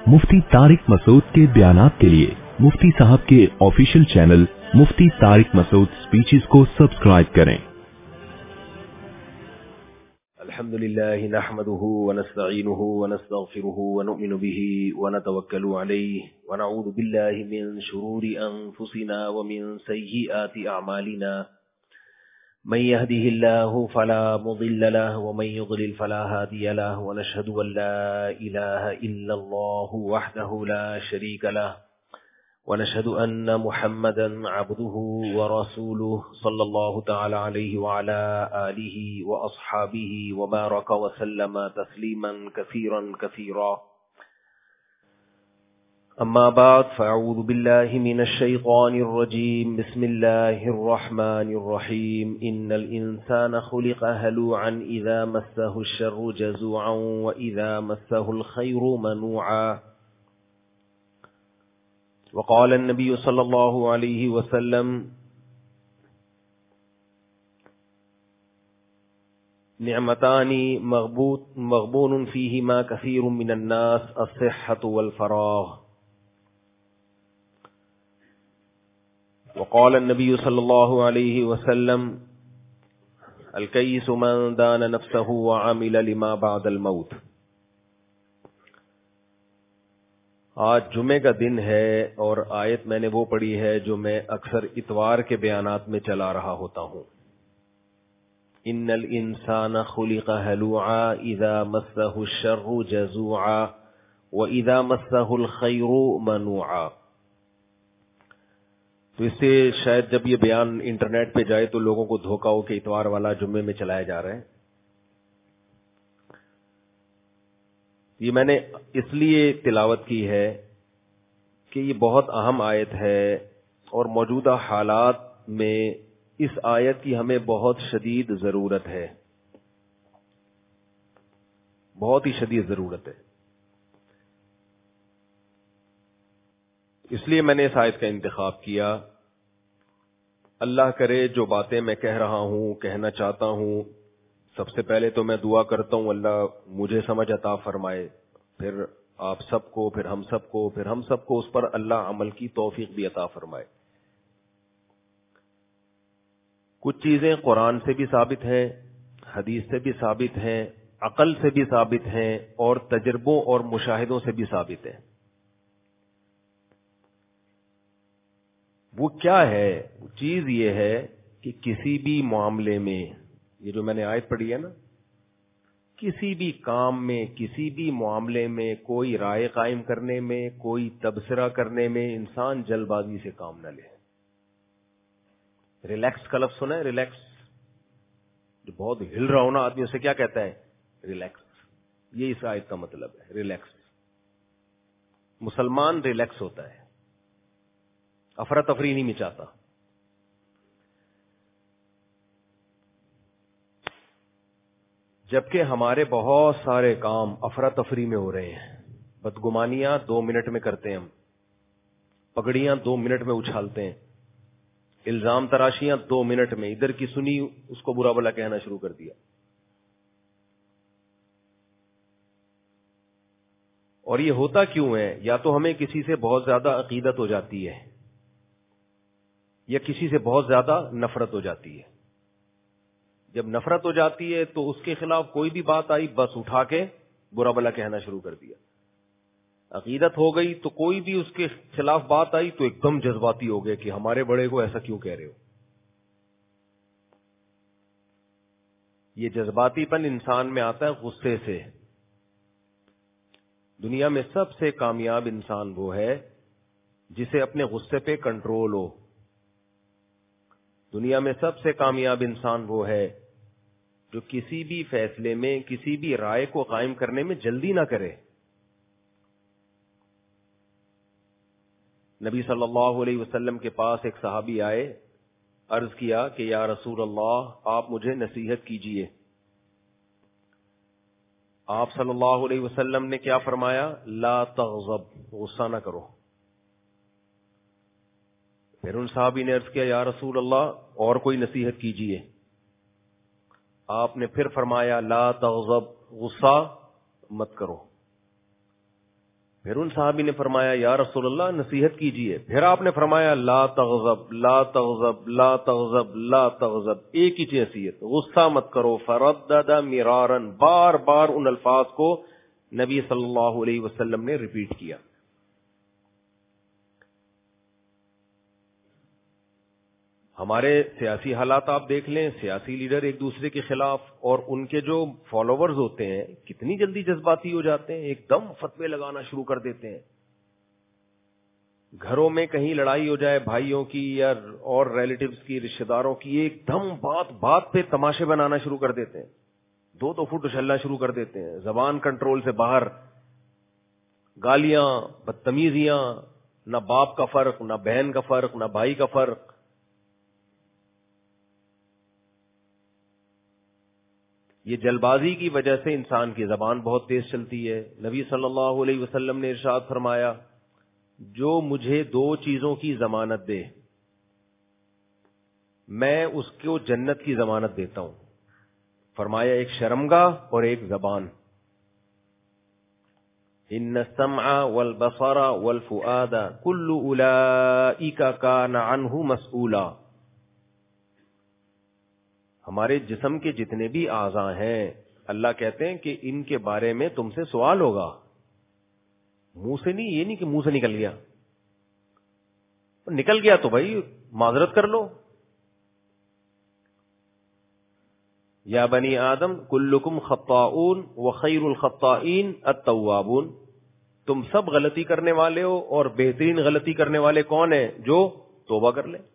मुफ्ती तारिक मसूद के बयानात के लिए मुफ्ती साहब के official channel Mufti Tariq Masood speeches को सब्सक्राइब करें। अल्हम्दुलिल्लाह नहमदुहु व नस्तईनुहु व नस्तगफिरुहु व नु'मिनु बिही व नतवक्कलु अलैहि व नऊज़ु बिल्लाहि मिन शुरूरि अनफुसिना व मिन सय्यिआति अअमालिना मन यहदिहिल्लाहु फला मुदिल्ल लहु व मन युद्लिल फला हादिय लहु व नशहदु अन ला इलाहा इल्लल्लाहु वहदहु ला शरीका लहु व नशहदु अन्न मुहम्मदन अब्दुहु व रसूलुहु सल्लल्लाहु तआला अलैहि व अला आलिहि व अस्हाबिहि व बारक व सल्लम तस्लीमन कसीरन कसीरा। अम्मा बाद फ़अऊज़ु बिल्लाहि मिनश शैतानिर रजीम बिस्मिल्लाहिर रहमानिर रहीम इन्नल इंसाना खुलिक़ हलूअन इज़ा मस्सहुश शर्रु जज़ूअन व इज़ा मस्सहुल खैरु मनूआ। वक़ाल अन्नबी सल्लल्लाहु अलैहि वसल्लम निअमतानी मग़बूनुन फ़ीहिमा कसीरुम मिनन नास अस्सिह्हतु वल फ़राग़। वक़ाल अन्नबी सल्लल्लाहु अलैहि वसल्लम अलकय्यिसु मन दान नफ्सहु व अमिल लिमा बअदल मौत। आज जुमे का दिन है और आयत मैंने वो पढ़ी है जो मैं अक्सर इतवार के बयानात में चला रहा होता हूँ। इन्नल इंसाना खुलिक़ हलूआ इज़ा मस्सहु शर्रु जज़ूआ व इज़ा मस्सहुल खैरु मनूआ। तो इससे शायद जब ये बयान इंटरनेट पे जाए तो लोगों को धोखा हो कि इतवार वाला जुम्मे में चलाया जा रहा है। ये मैंने इसलिए तिलावत की है कि ये बहुत अहम आयत है और मौजूदा हालात में इस आयत की हमें बहुत शदीद जरूरत है, बहुत ही शदीद जरूरत है। इसलिए मैंने इस आयत का इंतखाब किया। अल्लाह करे जो बातें मैं कह रहा हूं, कहना चाहता हूं, सबसे पहले तो मैं दुआ करता हूं अल्लाह मुझे समझ अता फरमाए, फिर आप सबको, फिर हम सबको, फिर हम सबको उस पर अल्लाह अमल की तौफीक भी अता फरमाए। कुछ चीजें कुरान से भी साबित हैं, हदीस से भी साबित हैं, अकल से भी साबित हैं और तजर्बों और मुशाहिदों से भी साबित है। वो क्या है? चीज ये है कि किसी भी मामले में, ये जो मैंने आयत पढ़ी है ना, किसी भी काम में, किसी भी मामले में, कोई राय कायम करने में, कोई तबसरा करने में इंसान जल्दबाजी से काम न ले। रिलैक्स का लफ्ज सुना है? रिलैक्स, जो बहुत हिल रहा हो ना आदमी, उसे क्या कहता है? रिलैक्स। ये इस आयत का मतलब है, रिलैक्स। मुसलमान रिलैक्स होता है, अफरा तफरी नहीं मचाता। जबकि हमारे बहुत सारे काम अफरा तफरी में हो रहे हैं। बदगुमानियां 2 मिनट में करते हैं हम, पगड़ियां 2 मिनट में उछालते हैं, इल्जाम तराशियां 2 मिनट में, इधर की सुनी उसको बुरा भला कहना शुरू कर दिया। और ये होता क्यों है? या तो हमें किसी से बहुत ज्यादा अकीदत हो जाती है या किसी से बहुत ज्यादा नफरत हो जाती है। जब नफरत हो जाती है तो उसके खिलाफ कोई भी बात आई बस उठा के बुरा भला कहना शुरू कर दिया। अकीदत हो गई तो कोई भी उसके खिलाफ बात आई तो एकदम जज्बाती हो गए कि हमारे बड़े को ऐसा क्यों कह रहे हो। ये जज्बातीपन इंसान में आता है गुस्से से। दुनिया में सबसे कामयाब इंसान वो है जिसे अपने गुस्से पे कंट्रोल हो। दुनिया में सबसे कामयाब इंसान वो है जो किसी भी फैसले में, किसी भी राय को कायम करने में जल्दी ना करे। नबी सल्लल्लाहु अलैहि वसल्लम के पास एक सहाबी आए, अर्ज किया कि या रसूल अल्लाह, आप मुझे नसीहत कीजिए। आप सल्लल्लाहु अलैहि वसल्लम ने क्या फरमाया? ला तग़ज़ब, गुस्सा ना करो। फिर उन साहबी ने अर्ज किया या रसूल अल्लाह, और कोई नसीहत कीजिए। आपने फिर फरमाया ला तग़ज़ब, गुस्सा मत करो। پھر ان صحابی نے فرمایا یا رسول اللہ نصیحت کیجیے. پھر آپ نے فرمایا لا تغضب لا تغضب لا تغضب لا تغضب, ایک ہی نصیحت, غصہ مت کرو. فردد مرارا, بار بار ان الفاظ کو نبی صلی اللہ علیہ وسلم نے ریپیٹ کیا. ہمارے سیاسی حالات آپ دیکھ لیں, سیاسی لیڈر ایک دوسرے کے خلاف, اور ان کے جو فالوورز ہوتے ہیں کتنی جلدی جذباتی ہو جاتے ہیں, ایک دم فتوے لگانا شروع کر دیتے ہیں. گھروں میں کہیں لڑائی ہو جائے بھائیوں کی یا اور ریلیٹیوز کی, رشتہ داروں کی, ایک دم بات بات پہ تماشے بنانا شروع کر دیتے ہیں, دو فٹ اچھلنا شروع کر دیتے ہیں, زبان کنٹرول سے باہر, گالیاں, بدتمیزیاں, نہ باپ کا فرق, نہ بہن کا فرق, نہ بھائی کا فرق. یہ جلبازی کی وجہ سے انسان کی زبان بہت تیز چلتی ہے. نبی صلی اللہ علیہ وسلم نے ارشاد فرمایا جو مجھے دو چیزوں کی ضمانت دے میں اس کو جنت کی ضمانت دیتا ہوں. فرمایا ایک شرمگاہ اور ایک زبان. ان السمع والبصر والفؤاد كل اولئک کان عنہ مسئولا. ہمارے جسم کے جتنے بھی اعضاء ہیں اللہ کہتے ہیں کہ ان کے بارے میں تم سے سوال ہوگا. منہ سے نہیں, یہ نہیں کہ منہ سے نکل گیا, نکل گیا تو بھائی معذرت کر لو. یا بنی آدم کلکم خطاؤون وخیر الخطائین التوابون. تم سب غلطی کرنے والے ہو اور بہترین غلطی کرنے والے کون ہیں؟ جو توبہ کر لیں.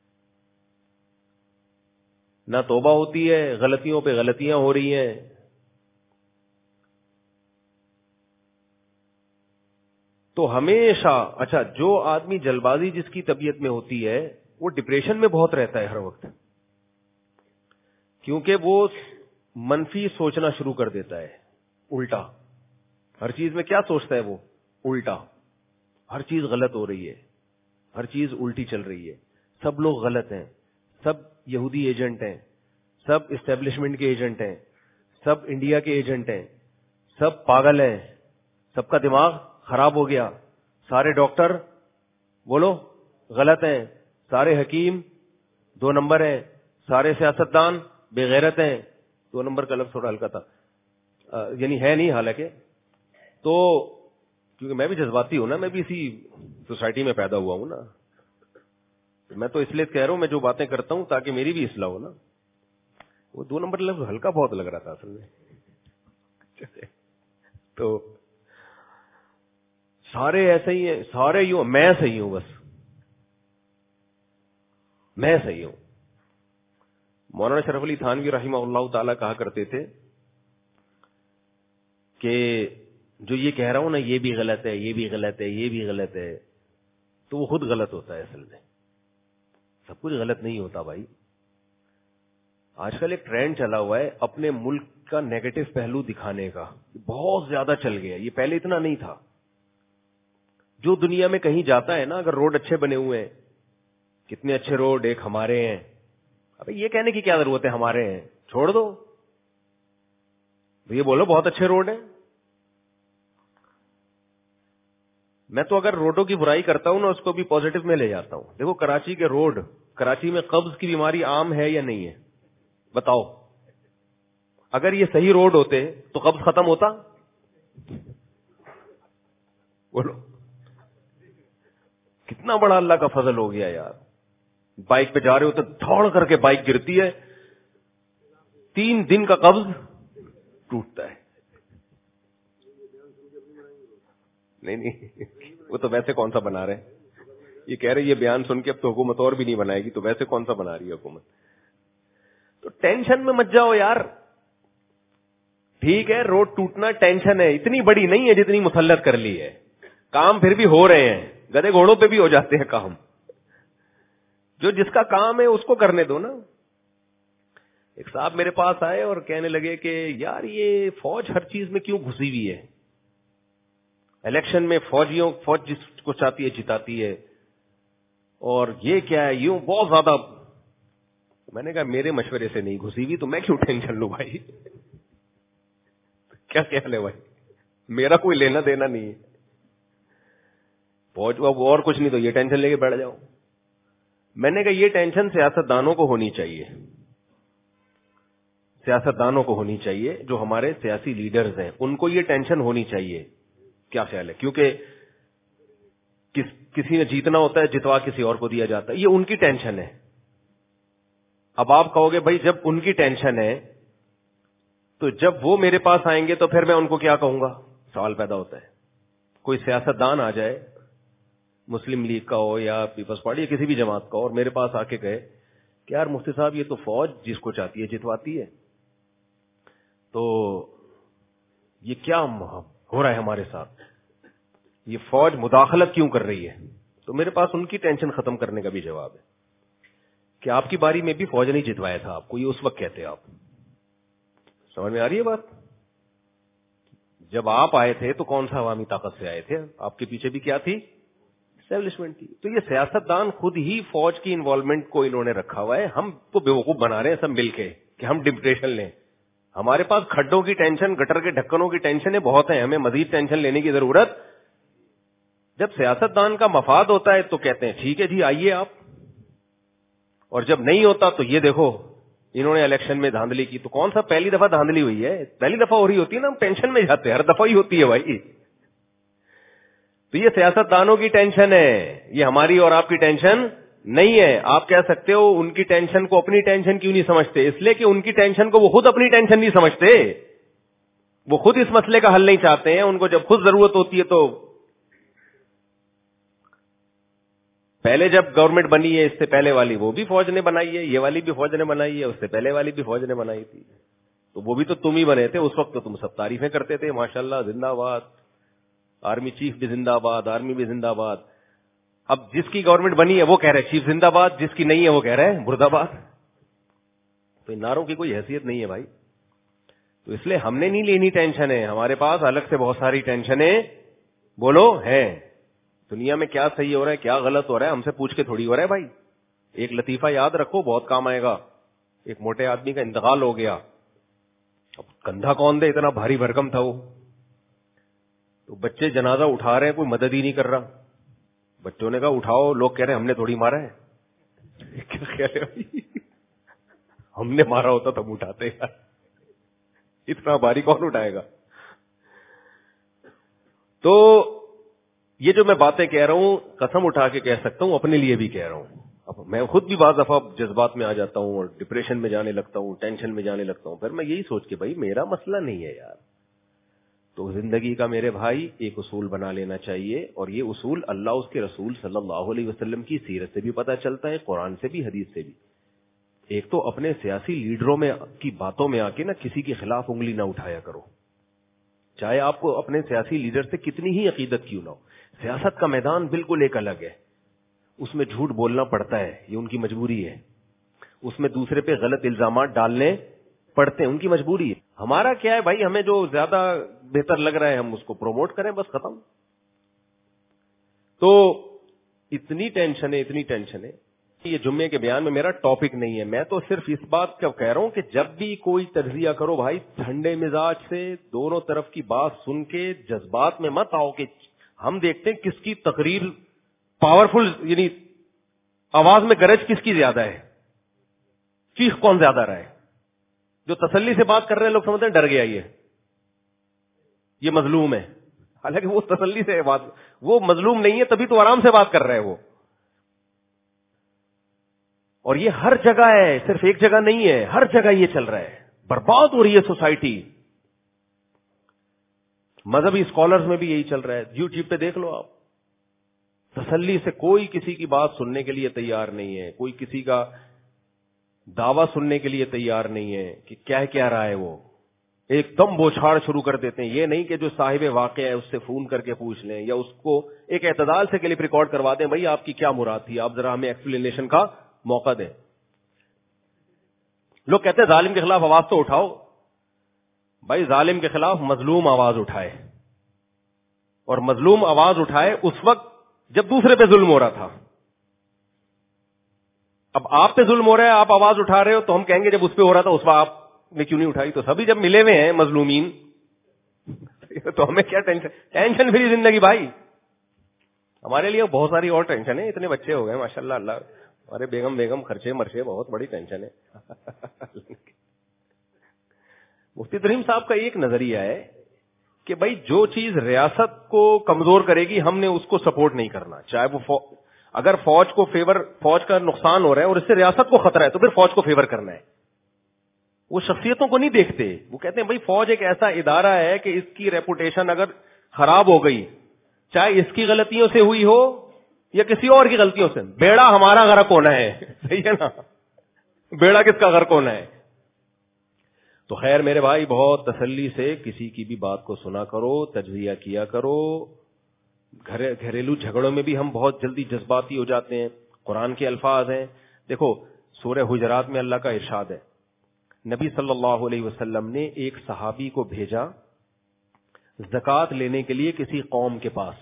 نہ توبہ ہوتی ہے, غلطیوں پہ غلطیاں ہو رہی ہیں. تو ہمیشہ اچھا جو آدمی جلبازی جس کی طبیعت میں ہوتی ہے وہ ڈپریشن میں بہت رہتا ہے ہر وقت, کیونکہ وہ منفی سوچنا شروع کر دیتا ہے, الٹا. ہر چیز میں کیا سوچتا ہے وہ؟ الٹا. ہر چیز غلط ہو رہی ہے, ہر چیز الٹی چل رہی ہے, سب لوگ غلط ہیں, سب یہودی ایجنٹ ہیں, سب اسٹیبلشمنٹ کے ایجنٹ ہیں, سب انڈیا کے ایجنٹ ہیں, سب پاگل ہیں, سب کا دماغ خراب ہو گیا, سارے ڈاکٹر بولو غلط ہیں, سارے حکیم دو نمبر ہیں, سارے سیاستدان بے غیرت ہیں. دو نمبر کا لفظ تھوڑا ہلکا تھا, یعنی ہے نہیں حالانکہ. تو کیونکہ میں بھی جذباتی ہوں نا, میں بھی اسی سوسائٹی میں پیدا ہوا ہوں نا, میں تو اس لیے کہہ رہا ہوں میں جو باتیں کرتا ہوں تاکہ میری بھی اصلاح ہو نا. وہ دو نمبر لفظ ہلکا بہت لگ رہا تھا اصل میں. تو سارے ایسے ہی ہیں, سارے یوں, میں صحیح ہوں, بس میں صحیح ہوں. مولانا شرف علی تھانوی رحمہ اللہ تعالی کہا کرتے تھے کہ جو یہ کہہ رہا ہوں نا یہ بھی غلط ہے, یہ بھی غلط ہے, یہ بھی غلط ہے, تو وہ خود غلط ہوتا ہے. اصل میں سب کچھ غلط نہیں ہوتا بھائی. آج کل ایک ٹرینڈ چلا ہوا ہے اپنے ملک کا نیگیٹو پہلو دکھانے کا, بہت زیادہ چل گیا. یہ پہلے اتنا نہیں تھا. جو دنیا میں کہیں جاتا ہے نا, اگر روڈ اچھے بنے ہوئے ہیں, کتنے اچھے روڈ, ایک ہمارے ہیں, ابھی یہ کہنے کی کیا ضرورت ہے ہمارے ہیں, چھوڑ دو, یہ بولو بہت اچھے روڈ ہیں. میں تو اگر روڈوں کی برائی کرتا ہوں نا اس کو بھی پازیٹو میں لے جاتا ہوں. دیکھو کراچی کے روڈ, کراچی میں قبض کی بیماری عام ہے یا نہیں ہے بتاؤ؟ اگر یہ صحیح روڈ ہوتے تو قبض ختم ہوتا؟ بولو کتنا بڑا اللہ کا فضل ہو گیا یار. بائک پہ جا رہے ہوتے دھوڑ کر کے بائک گرتی ہے, 3 دن کا قبض ٹوٹتا ہے. نہیں وہ تو ویسے کون سا بنا رہے ہیں, یہ کہہ رہے یہ بیان سن کے اب تو حکومت اور بھی نہیں بنائے گی, تو ویسے کون سا بنا رہی ہے حکومت. تو ٹینشن میں مت جاؤ یار. ٹھیک ہے روڈ ٹوٹنا ٹینشن ہے, اتنی بڑی نہیں ہے جتنی مسلط کر لی ہے. کام پھر بھی ہو رہے ہیں, گدے گھوڑوں پہ بھی ہو جاتے ہیں کام. جو جس کا کام ہے اس کو کرنے دو نا. ایک صاحب میرے پاس آئے اور کہنے لگے کہ یار یہ فوج ہر چیز میں کیوں گھسی ہوئی ہے, الیکشن میں فوج جس کو چاہتی ہے جتاتی ہے, اور یہ کیا ہے یوں بہت زیادہ. میں نے کہا میرے مشورے سے نہیں گھسی ہوئی تو میں کیوں ٹینشن لوں بھائی. کیا خیال ہے بھائی, میرا کوئی لینا دینا نہیں ہے. فوج اور کچھ نہیں تو یہ ٹینشن لے کے بیٹھ جاؤ. میں نے کہا یہ ٹینشن سیاستدانوں کو ہونی چاہیے, سیاستدانوں کو ہونی چاہیے, جو ہمارے سیاسی لیڈرز ہیں ان کو یہ ٹینشن ہونی چاہیے. کیا خیال ہے؟ کیونکہ کسی نے جیتنا ہوتا ہے, جتوا کسی اور کو دیا جاتا ہے, یہ ان کی ٹینشن ہے. اب آپ کہو گے بھائی جب ان کی ٹینشن ہے تو جب وہ میرے پاس آئیں گے تو پھر میں ان کو کیا کہوں گا؟ سوال پیدا ہوتا ہے. کوئی سیاستدان آ جائے, مسلم لیگ کا ہو یا پیپلز پارٹی یا کسی بھی جماعت کا ہو, اور میرے پاس آ کے کہے کہ یار مفتی صاحب یہ تو فوج جس کو چاہتی ہے جتواتی ہے, تو یہ کیا ہو رہا ہے ہمارے ساتھ, یہ فوج مداخلت کیوں کر رہی ہے؟ تو میرے پاس ان کی ٹینشن ختم کرنے کا بھی جواب ہے کہ آپ کی باری میں بھی فوج نے جتوایا تھا آپ کو, یہ اس وقت کہتے آپ. سمجھ میں آ رہی ہے بات؟ جب آپ آئے تھے تو کون سا عوامی طاقت سے آئے تھے؟ آپ کے پیچھے بھی کیا تھی؟ اسٹیبلشمنٹ تھی. تو یہ سیاستدان خود ہی فوج کی انوالومنٹ کو انہوں نے رکھا ہوا ہے, ہم کو بیوقوف بنا رہے ہیں سب مل کے کہ ہم ڈکٹیشن لیں. ہمارے پاس کھڈوں کی ٹینشن, گٹر کے ڈھکنوں کی ٹینشنیں بہت ہیں, ہمیں مزید ٹینشن لینے کی ضرورت. جب سیاستدان کا مفاد ہوتا ہے تو کہتے ہیں ٹھیک ہے جی آئیے آپ, اور جب نہیں ہوتا تو یہ دیکھو انہوں نے الیکشن میں دھاندلی کی. تو کون سا پہلی دفعہ دھاندلی ہوئی ہے؟ پہلی دفعہ ہو رہی ہوتی ہے نا, ہم ٹینشن میں جاتے ہیں, ہر دفعہ ہی ہوتی ہے بھائی. تو یہ سیاستدانوں کی ٹینشن ہے, یہ ہماری اور آپ کی ٹینشن نہیں ہے. آپ کہہ سکتے ہو ان کی ٹینشن کو اپنی ٹینشن کیوں نہیں سمجھتے؟ اس لیے کہ ان کی ٹینشن کو وہ خود اپنی ٹینشن نہیں سمجھتے, وہ خود اس مسئلے کا حل نہیں چاہتے ہیں. ان کو جب خود ضرورت ہوتی ہے تو پہلے جب گورنمنٹ بنی ہے, اس سے پہلے والی وہ بھی فوج نے بنائی ہے, یہ والی بھی فوج نے بنائی ہے, اس سے پہلے والی بھی فوج نے بنائی تھی, تو وہ بھی تو تم ہی بنے تھے اس وقت. تو تم سب تعریفیں کرتے تھے ماشاءاللہ زندہ باد, آرمی چیف بھی زندہ باد, آرمی بھی زندہ باد. اب جس کی گورنمنٹ بنی ہے وہ کہہ رہے چیف زندہ باد, جس کی نہیں ہے وہ کہہ رہے ہیں مرد آباد. تو ان نعروں کی کوئی حیثیت نہیں ہے بھائی. تو اس لیے ہم نے نہیں لینی ٹینشن ہے, ہمارے پاس الگ سے بہت ساری ٹینشنیں بولو ہیں. دنیا میں کیا صحیح ہو رہا ہے کیا غلط ہو رہا ہے ہم سے پوچھ کے تھوڑی ہو رہا ہے بھائی. ایک لطیفہ یاد رکھو, بہت کام آئے گا. ایک موٹے آدمی کا انتقال ہو گیا, اب کندھا کون دے, اتنا بھاری بھرکم تھا وہ. تو بچے جنازہ اٹھا رہے ہیں, کوئی مدد ہی نہیں کر رہا. بچوں نے کہا اٹھاؤ, لوگ کہہ رہے ہیں ہم نے تھوڑی مارا ہے. کیا خیال ہے بھائی؟ ہم نے مارا ہوتا تب اٹھاتے یار, اتنا بھاری کون اٹھائے گا؟ تو یہ جو میں باتیں کہہ رہا ہوں قسم اٹھا کے کہہ سکتا ہوں, اپنے لیے بھی کہہ رہا ہوں. اب میں خود بھی بعض دفعہ جذبات میں آ جاتا ہوں اور ڈپریشن میں جانے لگتا ہوں, ٹینشن میں جانے لگتا ہوں. پھر میں یہی سوچ کے بھائی میرا مسئلہ نہیں ہے یار. تو زندگی کا میرے بھائی ایک اصول بنا لینا چاہیے, اور یہ اصول اللہ اس کے رسول صلی اللہ علیہ وسلم کی سیرت سے بھی پتہ چلتا ہے, قرآن سے بھی, حدیث سے بھی. ایک تو اپنے سیاسی لیڈروں میں کی باتوں میں آ کے نا کسی کے خلاف انگلی نہ اٹھایا کرو, چاہے آپ کو اپنے سیاسی لیڈر سے کتنی ہی عقیدت کیوں نہ ہو. سیاست کا میدان بالکل ایک الگ ہے, اس میں جھوٹ بولنا پڑتا ہے, یہ ان کی مجبوری ہے. اس میں دوسرے پہ غلط الزامات ڈالنے پڑتے ہیں, ان کی مجبوری ہے. ہمارا کیا ہے بھائی, ہمیں جو زیادہ بہتر لگ رہا ہے ہم اس کو پروموٹ کریں, بس ختم. تو اتنی ٹینشن ہے. یہ جمعے کے بیان میں میرا ٹاپک نہیں ہے, میں تو صرف اس بات کا کہہ رہا ہوں کہ جب بھی کوئی تجزیہ کرو بھائی ٹھنڈے مزاج سے, دونوں طرف کی بات سن کے, جذبات میں مت آؤ. کہ ہم دیکھتے ہیں کس کی تقریر پاورفل, یعنی آواز میں گرج کس کی زیادہ ہے, چیخ کون زیادہ رہا ہے. جو تسلی سے بات کر رہے ہیں لوگ سمجھتے ہیں ڈر گیا یہ مظلوم ہے, حالانکہ وہ تسلی سے بات, وہ مظلوم نہیں ہے تبھی تو آرام سے بات کر رہے ہیں وہ. اور یہ ہر جگہ ہے, صرف ایک جگہ نہیں ہے, ہر جگہ یہ چل رہا ہے. برباد ہو رہی ہے سوسائٹی. مذہبی اسکالرز میں بھی یہی چل رہا ہے, یوٹیوب پہ دیکھ لو آپ. تسلی سے کوئی کسی کی بات سننے کے لیے تیار نہیں ہے, کوئی کسی کا دعویٰ سننے کے لیے تیار نہیں ہے کہ کیا رہا ہے. وہ ایک دم بوچھاڑ شروع کر دیتے ہیں. یہ نہیں کہ جو صاحب واقعہ ہے اس سے فون کر کے پوچھ لیں, یا اس کو ایک اعتدال سے کلپ ریکارڈ کروا دیں, بھائی آپ کی کیا مراد تھی, آپ ذرا ہمیں ایکسپلینیشن کا موقع دیں. لوگ کہتے ہیں ظالم کے خلاف آواز تو اٹھاؤ. بھائی ظالم کے خلاف مظلوم آواز اٹھائے, اور مظلوم آواز اٹھائے اس وقت جب دوسرے پہ ظلم ہو رہا تھا. اب آپ پہ ظلم ہو رہا ہے, آپ آواز اٹھا رہے ہو, تو ہم کہیں گے جب اس پہ ہو رہا تھا اس وقت آپ نے کیوں نہیں اٹھائی. تو سبھی جب ملے ہوئے ہیں مظلومین تو ہمیں کیا ٹینشن پھری زندگی بھائی. ہمارے لیے بہت ساری اور ٹینشن ہے, اتنے بچے ہو گئے ماشاءاللہ, اللہ ہمارے بیگم خرچے مرچے بہت بڑی ٹینشن ہے. مفتی تریم صاحب کا ایک نظریہ ہے کہ بھائی جو چیز ریاست کو کمزور کرے گی ہم نے اس کو سپورٹ نہیں کرنا, چاہے وہ اگر فوج کا نقصان ہو رہا ہے اور اس سے ریاست کو خطرہ ہے تو پھر فوج کو فیور کرنا ہے. وہ شخصیتوں کو نہیں دیکھتے, وہ کہتے ہیں بھائی فوج ایک ایسا ادارہ ہے کہ اس کی ریپوٹیشن اگر خراب ہو گئی, چاہے اس کی غلطیوں سے ہوئی ہو یا کسی اور کی غلطیوں سے, بیڑا ہمارا غرق ہونا ہے. صحیح ہے نا, بیڑا کس کا غرق ہونا ہے. تو خیر میرے بھائی, بہت تسلی سے کسی کی بھی بات کو سنا کرو, تجزیہ کیا کرو. گھریلو جھگڑوں میں بھی ہم بہت جلدی جذباتی ہو جاتے ہیں. قرآن کے الفاظ ہیں, دیکھو سورہ حجرات میں اللہ کا ارشاد ہے, نبی صلی اللہ علیہ وسلم نے ایک صحابی کو بھیجا زکوٰۃ لینے کے لیے کسی قوم کے پاس.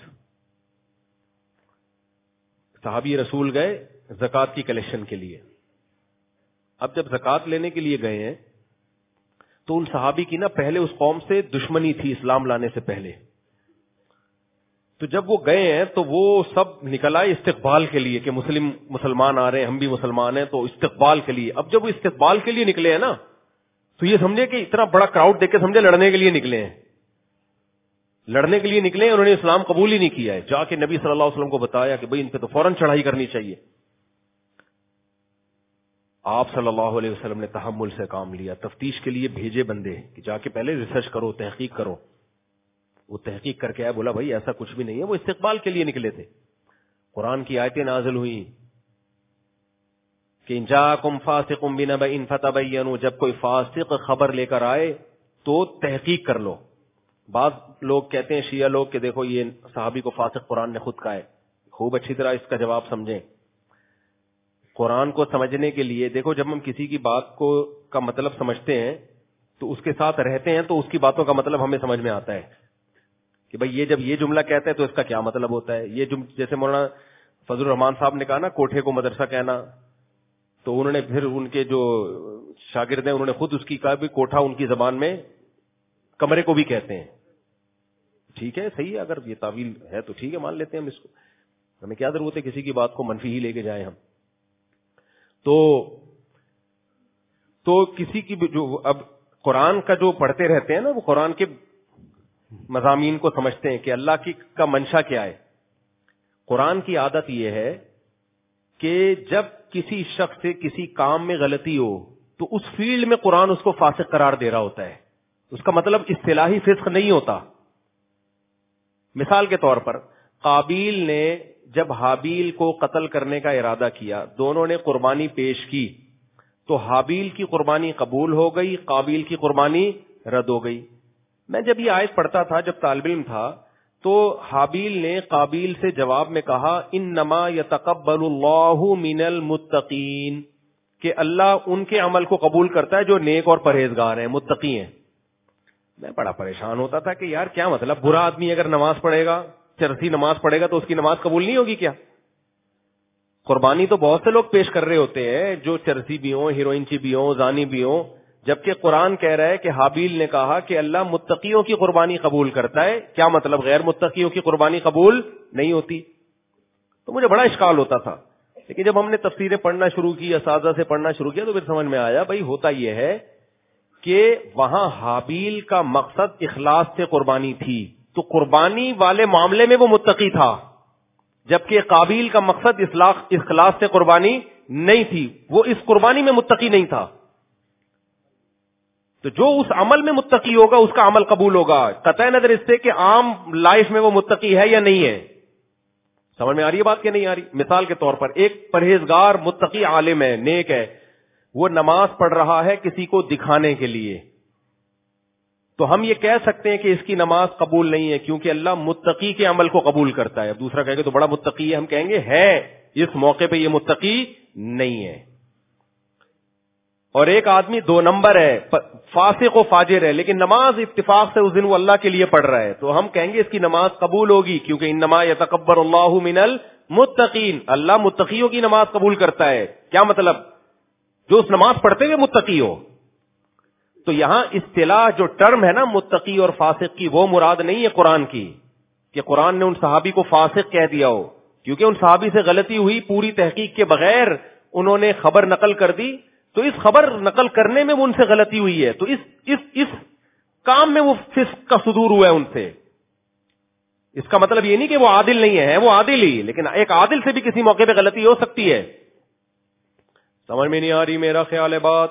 صحابی رسول گئے زکوٰۃ کی کلیکشن کے لیے. اب جب زکوٰۃ لینے کے لیے گئے ہیں تو ان صحابی کی نا پہلے اس قوم سے دشمنی تھی اسلام لانے سے پہلے. تو جب وہ گئے ہیں تو وہ سب نکل آئے استقبال کے لیے کہ مسلمان آ رہے ہیں, ہم بھی مسلمان ہیں, تو استقبال کے لیے. اب جب وہ استقبال کے لیے نکلے ہیں نا تو یہ سمجھے کہ اتنا بڑا کراؤڈ دیکھ کے سمجھے لڑنے کے لیے نکلے ہیں, لڑنے کے لیے نکلے ہیں. انہوں نے اسلام قبول ہی نہیں کیا ہے. جا کے نبی صلی اللہ علیہ وسلم کو بتایا کہ بھئی ان پہ تو فوراً چڑھائی کرنی چاہیے. آپ صلی اللہ علیہ وسلم نے تحمل سے کام لیا, تفتیش کے لیے بھیجے بندے کہ جا کے پہلے ریسرچ کرو, تحقیق کرو. وہ تحقیق کر کے آیا, بولا بھائی ایسا کچھ بھی نہیں ہے, وہ استقبال کے لیے نکلے تھے. قرآن کی آیتیں نازل ہوئی کہ ان جاءکم فاسق بنبأ فتبینوا, جب کوئی فاسق خبر لے کر آئے تو تحقیق کر لو. بعض لوگ کہتے ہیں شیعہ لوگ کہ دیکھو یہ صحابی کو فاسق قرآن نے خود کہا ہے. خوب اچھی طرح اس کا جواب سمجھیں. قرآن کو سمجھنے کے لیے دیکھو, جب ہم کسی کی بات کو کا مطلب سمجھتے ہیں تو اس کے ساتھ رہتے ہیں تو اس کی باتوں کا مطلب ہمیں سمجھ میں آتا ہے کہ بھئی یہ جب یہ جملہ کہتا ہے تو اس کا کیا مطلب ہوتا ہے. یہ جیسے مولانا فضل الرحمان صاحب نے کہا نا کوٹھے کو مدرسہ کہنا, تو انہوں نے پھر ان کے جو شاگرد ہیں انہوں نے خود اس کی کہا بھی کوٹھا ان کی زبان میں کمرے کو بھی کہتے ہیں. ٹھیک ہے, صحیح ہے, اگر یہ تعویل ہے تو ٹھیک ہے, مان لیتے ہیں ہم اس کو. ہمیں کیا ضرورت ہے کسی کی بات کو منفی ہی لے کے جائیں ہم. تو کسی کی جو اب قرآن کا جو پڑھتے رہتے ہیں نا, وہ قرآن کے مضامین کو سمجھتے ہیں کہ اللہ کی کا منشا کیا ہے. قرآن کی عادت یہ ہے کہ جب کسی شخص سے کسی کام میں غلطی ہو تو اس فیلڈ میں قرآن اس کو فاسق قرار دے رہا ہوتا ہے. اس کا مطلب اصطلاحی فسق نہیں ہوتا. مثال کے طور پر قابیل نے جب حابیل کو قتل کرنے کا ارادہ کیا, دونوں نے قربانی پیش کی, تو حابیل کی قربانی قبول ہو گئی, قابیل کی قربانی رد ہو گئی. میں جب یہ آیت پڑھتا تھا, جب طالب علم تھا, تو حابیل نے قابیل سے جواب میں کہا انما یتقبل اللہ من المتقین, کہ اللہ ان کے عمل کو قبول کرتا ہے جو نیک اور پرہیزگار ہیں, متقی ہیں. میں بڑا پریشان ہوتا تھا کہ یار کیا مطلب, برا آدمی اگر نماز پڑھے گا, چرسی نماز پڑھے گا, تو اس کی نماز قبول نہیں ہوگی کیا؟ قربانی تو بہت سے لوگ پیش کر رہے ہوتے ہیں جو چرسی بھی ہوں, ہیروئنچی بھی ہوں, زانی بھی ہوں, جبکہ قرآن کہہ رہا ہے کہ حابیل نے کہا کہ اللہ متقیوں کی قربانی قبول کرتا ہے. کیا مطلب غیر متقیوں کی قربانی قبول نہیں ہوتی؟ تو مجھے بڑا اشکال ہوتا تھا. لیکن جب ہم نے تفسیریں پڑھنا شروع کی, اساتذہ سے پڑھنا شروع کیا, تو پھر سمجھ میں آیا بھائی ہوتا یہ ہے کہ وہاں حابیل کا مقصد اخلاص سے قربانی تھی, تو قربانی والے معاملے میں وہ متقی تھا, جبکہ قابیل کا مقصد اخلاص سے قربانی نہیں تھی, وہ اس قربانی میں متقی نہیں تھا. تو جو اس عمل میں متقی ہوگا اس کا عمل قبول ہوگا, قطع نظر اس سے کہ عام لائف میں وہ متقی ہے یا نہیں ہے. سمجھ میں آ رہی ہے بات کہ نہیں آ رہی؟ مثال کے طور پر ایک پرہیزگار متقی عالم ہے, نیک ہے, وہ نماز پڑھ رہا ہے کسی کو دکھانے کے لیے, تو ہم یہ کہہ سکتے ہیں کہ اس کی نماز قبول نہیں ہے کیونکہ اللہ متقی کے عمل کو قبول کرتا ہے. اب دوسرا کہے گا تو بڑا متقی ہے, ہم کہیں گے ہے, اس موقع پہ یہ متقی نہیں ہے. اور ایک آدمی 2 نمبر ہے, فاسق و فاجر ہے, لیکن نماز اتفاق سے اس دن وہ اللہ کے لیے پڑھ رہا ہے, تو ہم کہیں گے اس کی نماز قبول ہوگی کیونکہ انما یتقبل اللہ من المتقین, اللہ متقیوں کی نماز قبول کرتا ہے. کیا مطلب؟ جو اس نماز پڑھتے ہوئے متقی ہو. تو یہاں اصطلاح جو ٹرم ہے نا متقی اور فاسق کی, وہ مراد نہیں ہے قرآن کی. کہ قرآن نے ان صحابی کو فاسق کہہ دیا ہو، کیونکہ ان صحابی سے غلطی ہوئی، پوری تحقیق کے بغیر انہوں نے خبر نقل کر دی، تو اس خبر نقل کرنے میں وہ ان سے غلطی ہوئی ہے، تو اس کام میں وہ فسق کا صدور ہوا ہے ان سے. اس کا مطلب یہ نہیں کہ وہ عادل نہیں ہے، وہ عادل ہی، لیکن ایک عادل سے بھی کسی موقع پہ غلطی ہو سکتی ہے. سمجھ میں نہیں آ رہی میرا خیال ہے بات؟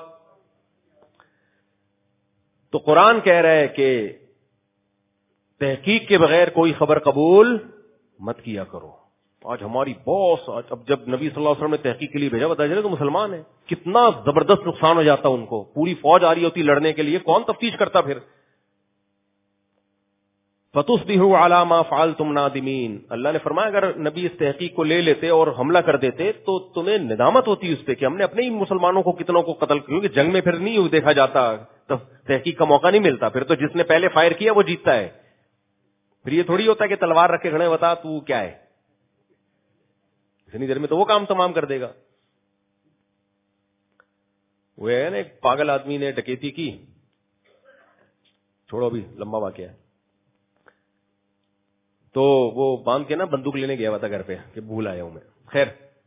تو قرآن کہہ رہا ہے کہ تحقیق کے بغیر کوئی خبر قبول مت کیا کرو. آج ہماری باس، اب جب نبی صلی اللہ علیہ وسلم نے تحقیق کے لیے بھیجا، بتا چلے تو مسلمان ہیں، کتنا زبردست نقصان ہو جاتا ان کو، پوری فوج آ رہی ہوتی لڑنے کے لیے، کون تفتیش کرتا پھر. فَتُصْبِحُوا عَلَىٰ مَا فَعَلْتُمْ نَادِمِينَ. اللہ نے فرمایا اگر نبی اس تحقیق کو لے لیتے اور حملہ کر دیتے تو تمہیں ندامت ہوتی اس پہ کہ ہم نے اپنے ہی مسلمانوں کو کتنوں کو قتل کیا، کیونکہ جنگ میں پھر نہیں دیکھا جاتا، تحقیق کا موقع نہیں ملتا، پھر تو جس نے پہلے فائر کیا وہ جیتتا ہے. پھر یہ تھوڑی ہوتا ہے کہ تلوار رکھ کے کھڑے بتا تو کیا ہے، اتنی دیر میں تو وہ کام تمام کر دے گا. وہ ہے نا ایک پاگل آدمی نے ڈکیتی کی، چھوڑو ابھی لمبا واقعہ ہے، تو وہ باندھ کے نا بندوق لینے گیا ہوا تھا گھر پہ کہ بھول آیا ہوں میں. خیر،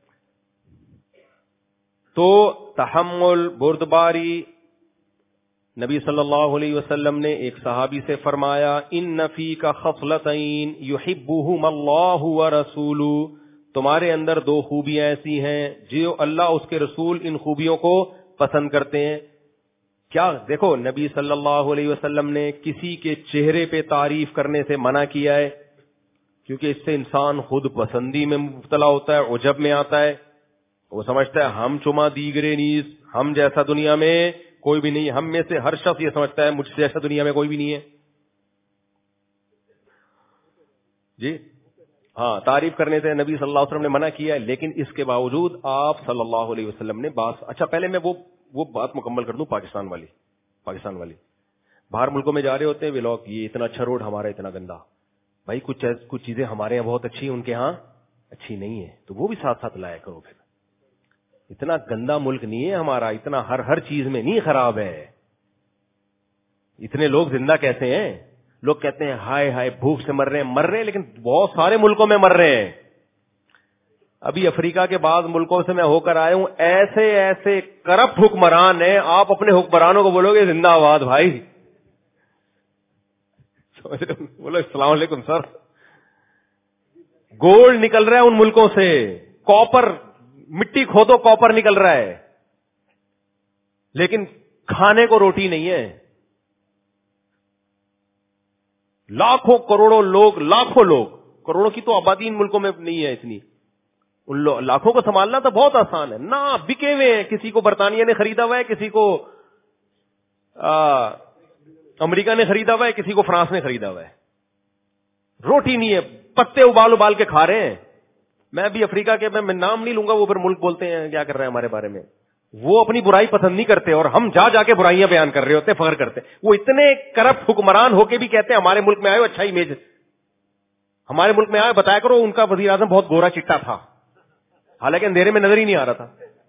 تو تحمل، بردباری، نبی صلی اللہ علیہ وسلم نے ایک صحابی سے فرمایا ان فیک خصلتین یحبہم اللہ ورسولہ، تمہارے اندر دو خوبیاں ایسی ہیں جو اللہ اس کے رسول ان خوبیوں کو پسند کرتے ہیں. کیا؟ دیکھو نبی صلی اللہ علیہ وسلم نے کسی کے چہرے پہ تعریف کرنے سے منع کیا ہے، کیونکہ اس سے انسان خود پسندی میں مبتلا ہوتا ہے، عجب میں آتا ہے، وہ سمجھتا ہے ہم چما دیگرے نیز، ہم جیسا دنیا میں کوئی بھی نہیں. ہم میں سے ہر شخص یہ سمجھتا ہے مجھ سے جیسا دنیا میں کوئی بھی نہیں ہے. جی ہاں، تعریف کرنے سے نبی صلی اللہ علیہ وسلم نے منع کیا ہے، لیکن اس کے باوجود آپ صلی اللہ علیہ وسلم نے اچھا پہلے میں وہ بات مکمل کر دوں. پاکستان والی باہر ملکوں میں جا رہے ہوتے ہیں وہ لوگ، یہ اتنا اچھا روڈ ہمارا اتنا گندا. بھائی کچھ چیزیں ہمارے یہاں بہت اچھی ہیں، ان کے ہاں اچھی نہیں ہے، تو وہ بھی ساتھ ساتھ لایا کرو. پھر اتنا گندا ملک نہیں ہے ہمارا، اتنا ہر چیز میں نہیں خراب ہے. اتنے لوگ زندہ کیسے ہیں؟ لوگ کہتے ہیں ہائے ہائے بھوک سے مر رہے ہیں، لیکن بہت سارے ملکوں میں مر رہے ہیں. ابھی افریقہ کے بعض ملکوں سے میں ہو کر آیا ہوں، ایسے کرپٹ حکمران ہیں، آپ اپنے حکمرانوں کو بولو گے زندہ آباد بھائی، بولو السلام علیکم سر. گولڈ نکل رہا ہے ان ملکوں سے، کاپر، مٹی کھودو کاپر نکل رہا ہے، لیکن کھانے کو روٹی نہیں ہے. لاکھوں کروڑوں لوگ، کروڑوں کی تو آبادی ان ملکوں میں نہیں ہے اتنی، ان لاکھوں کو سنبھالنا تو بہت آسان ہے. نہ بکے ہوئے ہیں، کسی کو برطانیہ نے خریدا ہوا ہے، کسی کو امریکہ نے خریدا ہوا ہے، کسی کو فرانس نے خریدا ہوا ہے. روٹی نہیں ہے، پتے ابال کے کھا رہے ہیں. میں بھی افریقہ کے، میں نام نہیں لوں گا، وہ پھر ملک بولتے ہیں کیا کر رہے ہیں ہمارے بارے میں، وہ اپنی برائی پسند نہیں کرتے اور ہم جا کے برائیاں بیان کر رہے ہوتے ہیں، فخر کرتے ہیں. وہ اتنے کرپٹ حکمران ہو کے بھی کہتے ہیں ہمارے ملک میں آئے اچھا امیج، ہمارے ملک میں آئے بتایا کرو ان کا وزیر اعظم بہت گورا چٹا تھا، حالانکہ اندھیرے میں نظر ہی نہیں آ رہا تھا.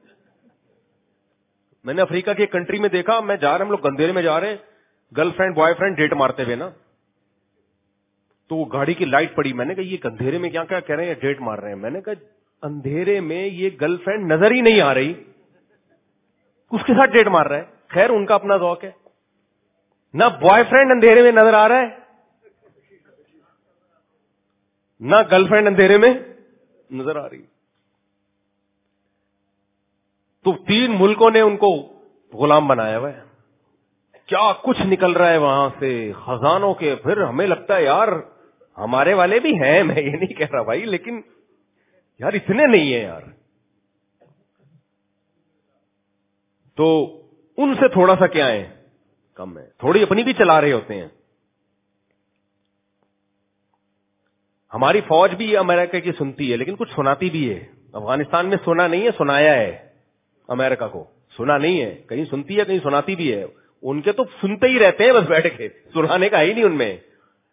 میں نے افریقہ کی ایک کنٹری میں دیکھا، میں جا رہے ہم لوگ اندھیرے میں جا رہے ہیں، girlfriend boyfriend date مارتے ہوئے نا، تو وہ گاڑی کی لائٹ پڑی، میں نے کہا یہ اندھیرے میں کیا کہہ رہے ہیں، ڈیٹ مار رہے ہیں. میں نے کہا اندھیرے میں یہ گرل فرینڈ نظر ہی نہیں آ رہی، اس کے ساتھ ڈیٹ مار رہا ہے. خیر ان کا اپنا ذوق ہے. نہ بوائے فرینڈ اندھیرے میں نظر آ رہا ہے، نہ گرل فرینڈ اندھیرے میں نظر آ رہی. تو 3 ملکوں نے ان کو غلام بنایا ہوا ہے. کیا کچھ نکل رہا ہے وہاں سے خزانوں کے. پھر ہمیں لگتا ہے یار ہمارے والے بھی ہیں، میں یہ نہیں کہہ رہا بھائی، لیکن یار اتنے نہیں ہیں یار. تو ان سے تھوڑا سا کیا ہے، کم ہے، تھوڑی اپنی بھی چلا رہے ہوتے ہیں. ہماری فوج بھی امریکہ کی سنتی ہے، لیکن کچھ سناتی بھی ہے. افغانستان میں سنا نہیں ہے، سنایا ہے. امریکہ کو سنا نہیں ہے، کہیں سنتی ہے کہیں سناتی بھی ہے. ان کے تو سنتے ہی رہتے ہیں بس بیٹھ کے، سنانے کا ہی نہیں ان میں.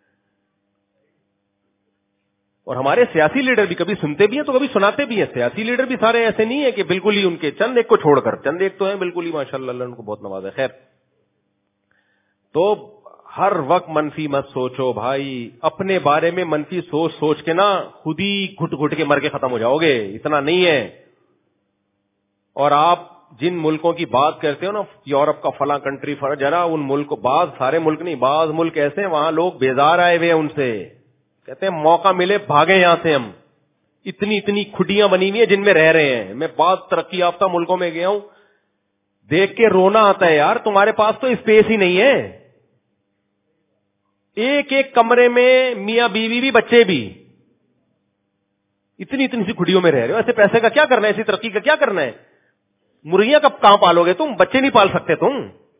اور ہمارے سیاسی لیڈر بھی کبھی سنتے بھی ہیں تو کبھی سناتے بھی ہیں. سیاسی لیڈر بھی سارے ایسے نہیں ہے کہ بالکل ہی ان کے، چند ایک کو چھوڑ کر، چند ایک تو ہیں بالکل ہی ماشاء اللہ ان کو بہت نوازا ہے. خیر، تو ہر وقت منفی مت سوچو بھائی، اپنے بارے میں منفی سوچ سوچ کے نا خود ہی گھٹ گھٹ کے مر کے ختم ہو جاؤ گے، اتنا نہیں ہے. اور آپ جن ملکوں کی بات کرتے ہو نا، یورپ کا فلاں کنٹری ذرا ان ملک، بعض سارے ملک نہیں، بعض ملک ایسے ہیں وہاں لوگ بیزار آئے ہوئے ہیں ان سے، کہتے ہیں موقع ملے بھاگے یہاں سے ہم. اتنی اتنی کھڈیاں بنی ہوئی ہیں جن میں رہ رہے ہیں. میں بعض ترقی یافتہ ملکوں میں گیا ہوں، دیکھ کے رونا آتا ہے یار، تمہارے پاس تو اسپیس ہی نہیں ہے. ایک ایک کمرے میں میاں بیوی بھی بچے بھی، اتنی اتنی سی کھڈیوں میں رہ رہے ہو. ایسے پیسے کا کیا کرنا ہے، ایسی ترقی کا کیا کرنا ہے؟ مرغیاں کب کہاں پالو گے تم؟ بچے نہیں پال سکتے تم.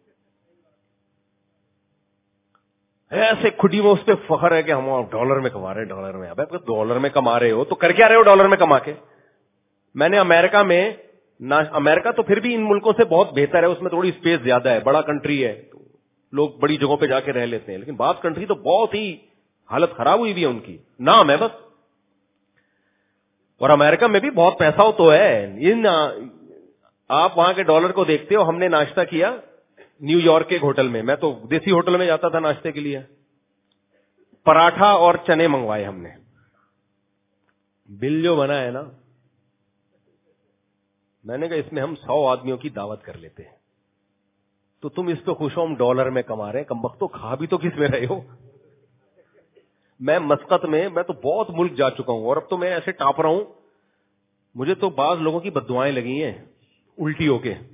ایسے کھڈی میں اس پہ فخر ہے کہ ہم ڈالر میں کما رہے ہیں، ڈالر میں. ابے ڈالر میں کما رہے ہو تو کر کیا رہے ہو ڈالر میں کما کے؟ میں نے امریکہ میں، امریکہ تو پھر بھی ان ملکوں سے بہت بہتر ہے، اس میں تھوڑی اسپیس زیادہ ہے، بڑا کنٹری ہے، لوگ بڑی جگہوں پہ جا کے رہ لیتے ہیں. لیکن بعض کنٹری تو بہت ہی حالت خراب ہوئی بھی ہے ان کی، نام ہے بس. اور امریکہ میں بھی بہت پیسہ ہو تو ہے. آپ وہاں کے ڈالر کو دیکھتے ہو. ہم نے ناشتہ کیا نیو یارک کے ہوٹل میں، میں تو دیسی ہوٹل میں جاتا تھا ناشتے کے لیے. پراٹھا اور چنے منگوائے ہم نے. بل جو بنا ہے نا، میں نے کہا اس میں ہم 100 آدمیوں کی دعوت کر لیتے ہیں. تو تم اس پہ خوش ہو ہم ڈالر میں کما رہے ہیں؟ کمبخت تو کھا بھی تو کس میں رہے ہو. میں مسقط میں تو بہت ملک جا چکا ہوں اور اب تو میں ایسے ٹاپ رہا ہوں، مجھے تو بعض لوگوں کی بددعائیں لگی ہیں الٹی ہو کے.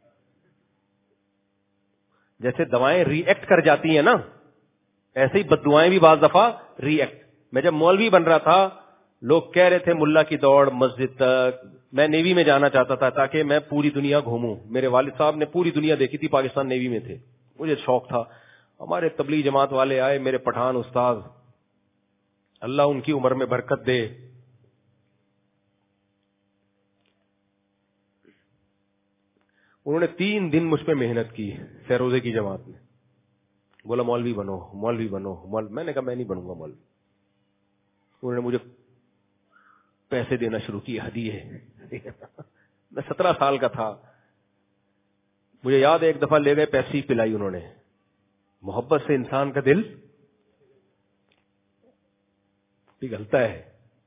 جیسے دوائیں ری ایکٹ کر جاتی ہیں نا، ایسے ہی بددعائیں بھی بعض دفعہ ری ایکٹ. میں جب مولوی بن رہا تھا، لوگ کہہ رہے تھے ملا کی دوڑ مسجد تک. میں نیوی میں جانا چاہتا تھا تاکہ میں پوری دنیا گھوموں. میرے والد صاحب نے پوری دنیا دیکھی تھی، پاکستان نیوی میں تھے، مجھے شوق تھا. ہمارے تبلیغ جماعت والے آئے، میرے پٹھان استاد، اللہ ان کی عمر میں برکت دے. انہوں نے 3 دن مجھ پہ محنت کی فیروزے کی جماعت میں. بولا مولوی بنو، مولوی بنو، میں نے کہا میں نہیں بنوں گا مولوی. انہوں نے مجھے پیسے دینا شروع کیے، ہدیے. میں 17 سال کا تھا. مجھے یاد ہے ایک دفعہ لے گئے، پیپسی پلائی انہوں نے. محبت سے انسان کا دل پگھلتا ہے.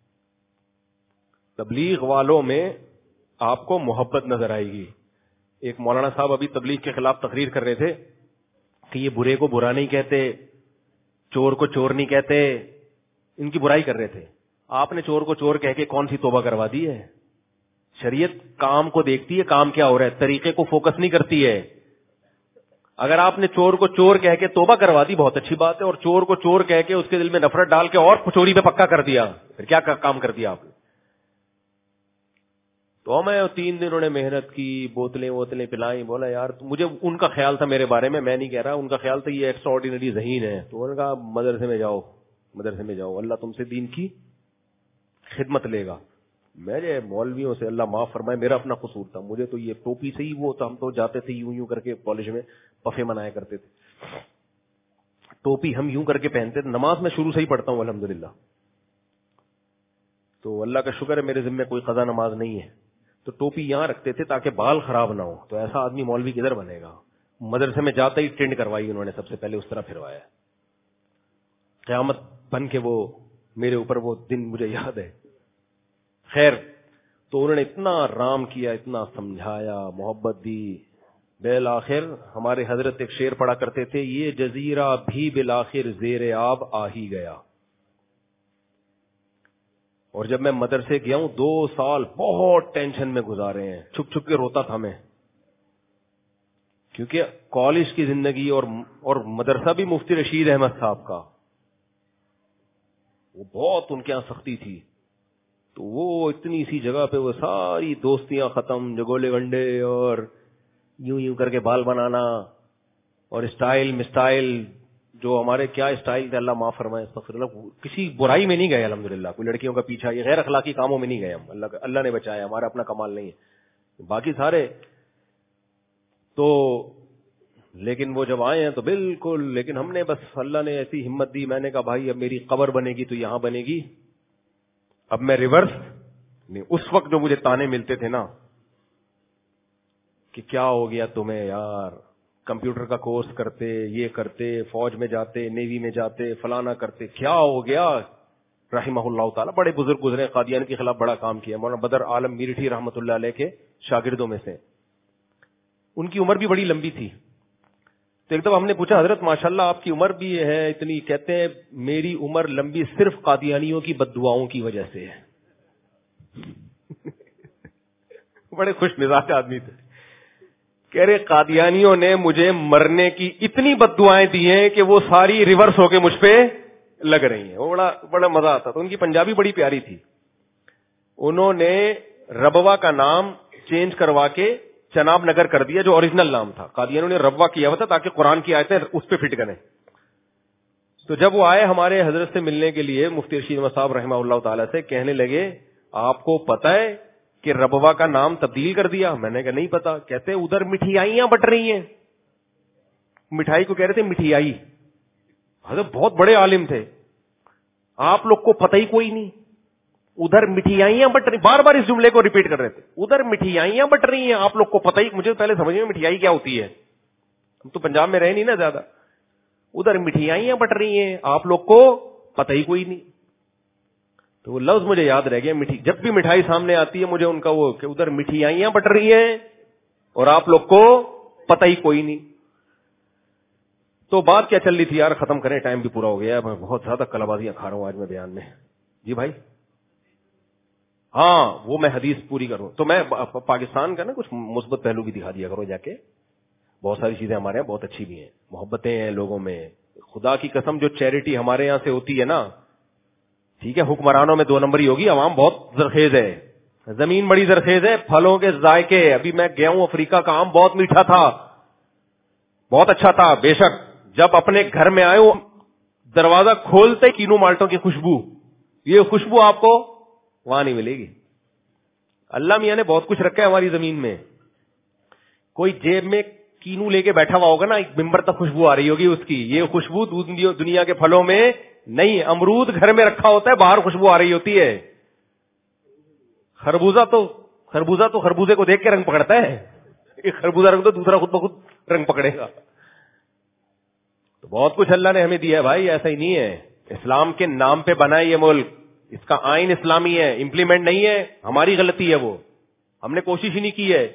تبلیغ والوں میں آپ کو محبت نظر آئے گی. ایک مولانا صاحب ابھی تبلیغ کے خلاف تقریر کر رہے تھے کہ یہ برے کو برا نہیں کہتے، چور کو چور نہیں کہتے، ان کی برائی کر رہے تھے. آپ نے چور کو چور کہہ کے کون سی توبہ کروا دی ہے؟ شریعت کام کو دیکھتی ہے، کام کیا ہو رہا ہے، طریقے کو فوکس نہیں کرتی ہے. اگر آپ نے چور کو چور کہہ کے توبہ کروا دی بہت اچھی بات ہے، اور چور کو چور کہہ کے اس کے دل میں نفرت ڈال کے اور چوری پہ پکا کر دیا، پھر کیا کام کر دیا آپ نے؟ تو میں 3 دن انہوں نے محنت کی، بوتلیں پلائیں. بولا یار مجھے ان کا خیال تھا میرے بارے میں نہیں کہہ رہا، ان کا خیال تھا یہ ایکسٹرا آرڈینری ذہین ہے. تو انہوں نے کہا مدرسے میں جاؤ، اللہ تم سے دین کی خدمت لے گا. میرے مولویوں سے اللہ معاف فرمائے، میرا اپنا قصور تھا. مجھے تو یہ ٹوپی سے ہی وہ تھا، ہم تو جاتے تھے یوں کر کے کالج میں پفے منایا کرتے تھے. ٹوپی ہم یوں کر کے پہنتے تھے. نماز میں شروع سے ہی پڑھتا ہوں الحمدللہ. تو اللہ کا شکر ہے میرے ذمہ کوئی قضا نماز نہیں ہے. تو ٹوپی یہاں رکھتے تھے تاکہ بال خراب نہ ہو. تو ایسا آدمی مولوی کدھر بنے گا؟ مدرسے میں جاتے ہی ٹرینڈ کروائی انہوں نے، سب سے پہلے اس طرح پھروایا. قیامت بن کے وہ میرے اوپر وہ دن مجھے یاد ہے. خیر، تو انہوں نے اتنا رام کیا، اتنا سمجھایا، محبت دی. بالآخر ہمارے حضرت ایک شعر پڑھا کرتے تھے، یہ جزیرہ بھی بالآخر زیر آب آ ہی گیا. اور جب میں مدرسے گیا ہوں 2 سال بہت ٹینشن میں گزارے ہیں، چھپ چھپ کے روتا تھا میں، کیونکہ کالج کی زندگی اور مدرسہ بھی مفتی رشید احمد صاحب کا، وہ بہت ان کے یہاں سختی تھی. تو وہ اتنی سی جگہ پہ وہ ساری دوستیاں ختم، جگولے گنڈے اور یوں کر کے بال بنانا اور اسٹائل جو ہمارے کیا اسٹائل تھے، اللہ معاف فرمائے، استغفر اللہ. کسی برائی میں نہیں گئے الحمدللہ، کوئی لڑکیوں کا پیچھا، یہ غیر اخلاقی کاموں میں نہیں گئے ہم. اللہ نے بچایا، ہمارا اپنا کمال نہیں ہے. باقی سارے تو، لیکن وہ جب آئے ہیں تو بالکل. لیکن ہم نے بس، اللہ نے ایسی ہمت دی. میں نے کہا بھائی اب میری قبر بنے گی تو یہاں بنے گی. اب میں ریورس نہیں. اس وقت جو مجھے تانے ملتے تھے نا کہ کیا ہو گیا تمہیں یار، کمپیوٹر کا کورس کرتے, یہ کرتے, فوج میں جاتے, نیوی میں جاتے, فلانا کرتے, کیا ہو گیا. رحمہ اللہ تعالیٰ بڑے بزرگ گزرے, قادیان کے خلاف بڑا کام کیا. مولانا بدر عالم میرٹھی رحمۃ اللہ علیہ کے شاگردوں میں سے. ان کی عمر بھی بڑی لمبی تھی. تو ایک دفعہ ہم نے پوچھا, حضرت ماشاءاللہ آپ کی عمر بھی ہے اتنی. کہتے ہیں میری عمر لمبی صرف قادیانیوں کی بد دعاؤں کی وجہ سے ہے. بڑے خوش مزاج آدمی تھے. کہہ رہے قادیانیوں نے مجھے مرنے کی اتنی بد دعائیں دی ہیں کہ وہ ساری ریورس ہو کے مجھ پہ لگ رہی ہیں. وہ بڑا مزہ آتا تھا. ان کی پنجابی بڑی پیاری تھی. انہوں نے ربوا کا نام چینج کروا کے چناب نگر کر دیا, جو اوریجنل نام تھا. قادیانیوں نے ربوا کیا ہوا تھا تاکہ قرآن کی آیتیں اس پہ فٹ کریں. تو جب وہ آئے ہمارے حضرت سے ملنے کے لیے, مفتی رشید احمد صاحب رحمہ اللہ تعالیٰ سے, کہنے لگے آپ کو پتہ ہے کہ ربوا کا نام تبدیل کر دیا؟ میں نے کہا نہیں پتا. کہتے ادھر مٹھیائیاں بٹ رہی ہیں. مٹھائی کو کہہ رہے تھے مٹھیائی. حضرت بہت بڑے عالم تھے, آپ لوگ کو پتہ ہی کوئی نہیں. ادھر مٹھیائیاں بٹ رہی, بار بار اس جملے کو ریپیٹ کر رہے تھے. ادھر مٹھیائیاں بٹ رہی ہیں, آپ لوگ کو پتہ ہی. مجھے پہلے سمجھ میں مٹھیائی کیا ہوتی ہے, ہم تو پنجاب میں رہے نہیں نا زیادہ. ادھر مٹھیائیاں بٹ رہی ہیں, آپ لوگ کو پتہ ہی کوئی نہیں. تو وہ لفظ مجھے یاد رہ گیا. جب بھی مٹھائی سامنے آتی ہے مجھے ان کا وہ کہ ادھر مٹھیائیاں بٹ رہی ہیں اور آپ لوگ کو پتہ ہی کوئی نہیں. تو بات کیا چل رہی تھی یار, ختم کریں, ٹائم بھی پورا ہو گیا. میں بہت زیادہ کلابازیاں کھا رہا ہوں آج میں بیان میں. جی بھائی, ہاں وہ میں حدیث پوری کروں. تو میں پاکستان کا نا کچھ مثبت پہلو بھی دکھا دیا کرو جا کے. بہت ساری چیزیں ہمارے یہاں بہت اچھی بھی ہیں, محبتیں ہیں لوگوں میں. خدا کی قسم جو چیریٹی ہمارے یہاں سے ہوتی ہے نا, ٹھیک ہے, حکمرانوں میں 2 نمبری ہوگی, عوام بہت زرخیز ہے, زمین بڑی زرخیز ہے, پھلوں کے ذائقے. ابھی میں گیا ہوں افریقہ کا آم بہت میٹھا تھا, بہت اچھا تھا. بے شک جب اپنے گھر میں آئے ہوں, دروازہ کھولتے کینو مالٹوں کی خوشبو, یہ خوشبو آپ کو وہاں نہیں ملے گی. اللہ میاں نے بہت کچھ رکھا ہے ہماری زمین میں. کوئی جیب میں کینو لے کے بیٹھا ہوا ہوگا نا, ایک ممبر تک خوشبو آ رہی ہوگی اس کی. یہ خوشبو دنیا کے پھلوں میں نہیں. امرود گھر میں رکھا ہوتا ہے, باہر خوشبو آ رہی ہوتی ہے. خربوزہ تو خربوزے کو دیکھ کے رنگ پکڑتا ہے. ایک خربوزہ رنگ تو دوسرا خود بخود رنگ پکڑے گا. تو بہت کچھ اللہ نے ہمیں دیا ہے بھائی, ایسا ہی نہیں ہے. اسلام کے نام پہ بنا ہے یہ ملک, اس کا آئین اسلامی ہے, امپلیمنٹ نہیں ہے. ہماری غلطی ہے, وہ ہم نے کوشش ہی نہیں کی ہے.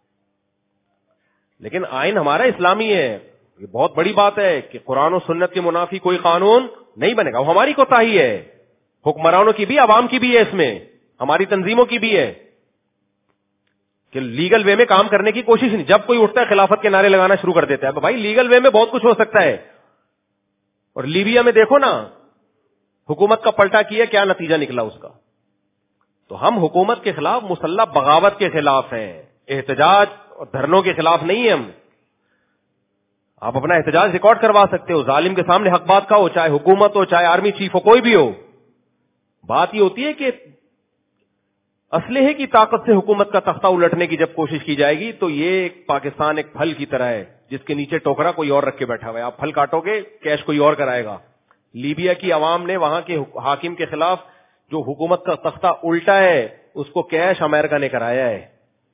لیکن آئین ہمارا اسلامی ہے. یہ بہت بڑی بات ہے کہ قرآن و سنت کے منافی کوئی قانون نہیں بنے گا. وہ ہماری کوتاہی ہے, حکمرانوں کی بھی, عوام کی بھی ہے, اس میں ہماری تنظیموں کی بھی ہے کہ لیگل وے میں کام کرنے کی کوشش نہیں. جب کوئی اٹھتا ہے خلافت کے نعرے لگانا شروع کر دیتا ہے. بھائی لیگل وے میں بہت کچھ ہو سکتا ہے. اور لیبیا میں دیکھو نا, حکومت کا پلٹا کیا, کیا نتیجہ نکلا اس کا. تو ہم حکومت کے خلاف, مسلح بغاوت کے خلاف ہیں, احتجاج اور دھرنوں کے خلاف نہیں ہیں ہم. آپ اپنا احتجاج ریکارڈ کروا سکتے ہو, ظالم کے سامنے حق بات کا ہو, چاہے حکومت ہو, چاہے آرمی چیف ہو, کوئی بھی ہو. بات یہ ہوتی ہے کہ اسلحے کی طاقت سے حکومت کا تختہ الٹنے کی جب کوشش کی جائے گی تو یہ ایک پاکستان ایک پھل کی طرح ہے جس کے نیچے ٹوکرا کوئی اور رکھ کے بیٹھا ہوا ہے. آپ پھل کاٹو گے, کیش کوئی اور کرائے گا. لیبیا کی عوام نے وہاں کے حاکم کے خلاف جو حکومت کا تختہ الٹا ہے اس کو کیش امریکہ نے کرایا ہے.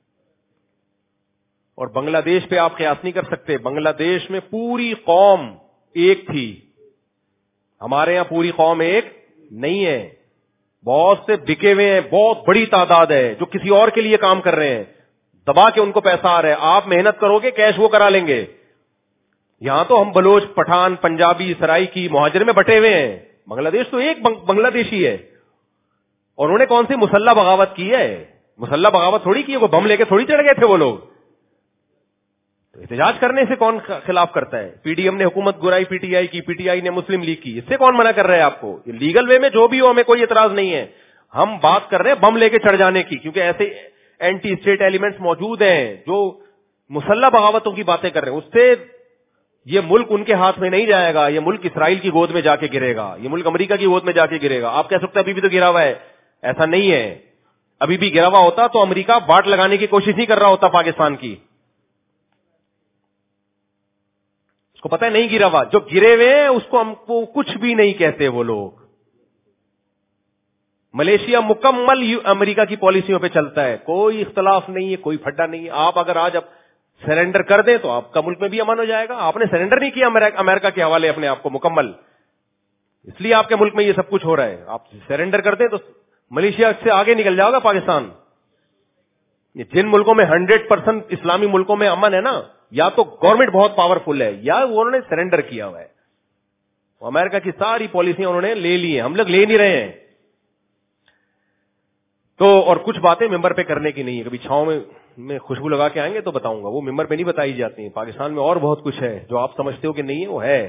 اور بنگلہ دیش پہ آپ قیاس نہیں کر سکتے. بنگلہ دیش میں پوری قوم ایک تھی, ہمارے یہاں پوری قوم ایک نہیں ہے. بہت سے بکے ہوئے ہیں, بہت بڑی تعداد ہے جو کسی اور کے لیے کام کر رہے ہیں, دبا کے ان کو پیسہ آ رہا ہے. آپ محنت کرو گے, کیش وہ کرا لیں گے. یہاں تو ہم بلوچ, پٹھان, پنجابی, سرائکی, مہاجر میں بٹے ہوئے ہیں. بنگلہ دیش تو ایک بنگلہ دیشی ہے. اور انہوں نے کون سی مسلح بغاوت کی ہے؟ مسلح بغاوت تھوڑی کی ہے, وہ بم لے کے تھوڑی چڑھ گئے تھے وہ لوگ. تو احتجاج کرنے سے کون خلاف کرتا ہے؟ پی ڈی ایم نے حکومت گرائی پی ٹی آئی کی, پی ٹی آئی نے مسلم لیگ کی, اس سے کون منع کر رہا ہے آپ کو؟ لیگل وے میں جو بھی ہو ہمیں کوئی اعتراض نہیں ہے. ہم بات کر رہے ہیں بم لے کے چڑھ جانے کی, کیونکہ ایسے اینٹی اسٹیٹ ایلیمنٹس موجود ہیں جو مسلح بغاوتوں کی باتیں کر رہے ہیں. اس سے یہ ملک ان کے ہاتھ میں نہیں جائے گا, یہ ملک اسرائیل کی گود میں جا کے گرے گا, یہ ملک امریکہ کی گود میں جا کے گرے گا. آپ کہہ سکتے ہیں ابھی بھی تو گرا ہوا ہے, ایسا نہیں ہے. ابھی بھی گرا ہوا ہوتا تو امریکہ باٹ لگانے کی کوشش نہیں کر رہا ہوتا پاکستان کی. اس کو پتہ ہے نہیں گرا ہوا. جو گرے ہوئے ہیں اس کو ہم کو کچھ بھی نہیں کہتے وہ لوگ. ملیشیا مکمل امریکہ کی پالیسیوں پہ چلتا ہے, کوئی اختلاف نہیں ہے, کوئی پھڈا نہیں ہے. آپ اگر آج سرنڈر کر دیں تو آپ کا ملک میں بھی امن ہو جائے گا. آپ نے سرنڈر نہیں کیا امریکہ کے حوالے اپنے آپ کو مکمل, اس لیے آپ کے ملک میں یہ سب کچھ ہو رہا ہے. آپ سرنڈر کر دیں تو ملیشیا سے آگے نکل جائے گا پاکستان. جن ملکوں میں 100% اسلامی ملکوں میں امن ہے نا, یا تو گورنمنٹ بہت پاورفل ہے یا انہوں نے سرنڈر کیا ہوا ہے. امریکہ کی ساری پالیسیاں انہوں نے لے لی ہیں, ہم لوگ لے نہیں رہے ہیں. تو اور کچھ باتیں ممبر پہ کرنے کی نہیں ہے, کبھی چھاؤں میں خوشبو لگا کے آئیں گے تو بتاؤں گا, وہ ممبر پہ نہیں بتائی جاتی ہیں. پاکستان میں اور بہت کچھ ہے جو آپ سمجھتے ہو کہ نہیں ہے, وہ ہے.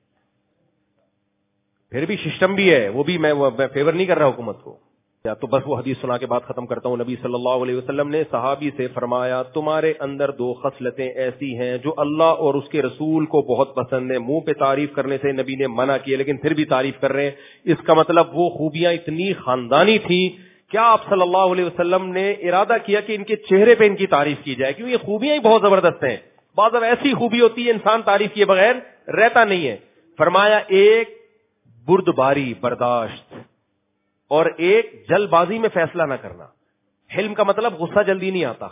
پھر بھی سسٹم بھی ہے, وہ بھی میں فیور نہیں کر رہا حکومت کو. یا تو بس وہ حدیث سنا کے بات ختم کرتا ہوں. نبی صلی اللہ علیہ وسلم نے صحابی سے فرمایا, تمہارے اندر 2 خصلتیں ایسی ہیں جو اللہ اور اس کے رسول کو بہت پسند ہیں. منہ پہ تعریف کرنے سے نبی نے منع کیے, لیکن پھر بھی تعریف کر رہے ہیں. اس کا مطلب وہ خوبیاں اتنی خاندانی تھیں. کیا آپ صلی اللہ علیہ وسلم نے ارادہ کیا کہ ان کے چہرے پہ ان کی تعریف کی جائے, کیونکہ یہ خوبیاں ہی بہت زبردست ہیں. بعض اب ایسی خوبی ہوتی ہے انسان تعریف کیے بغیر رہتا نہیں ہے. فرمایا, ایک بردباری برداشت, اور ایک جلد بازی میں فیصلہ نہ کرنا. حلم کا مطلب غصہ جلدی نہیں آتا,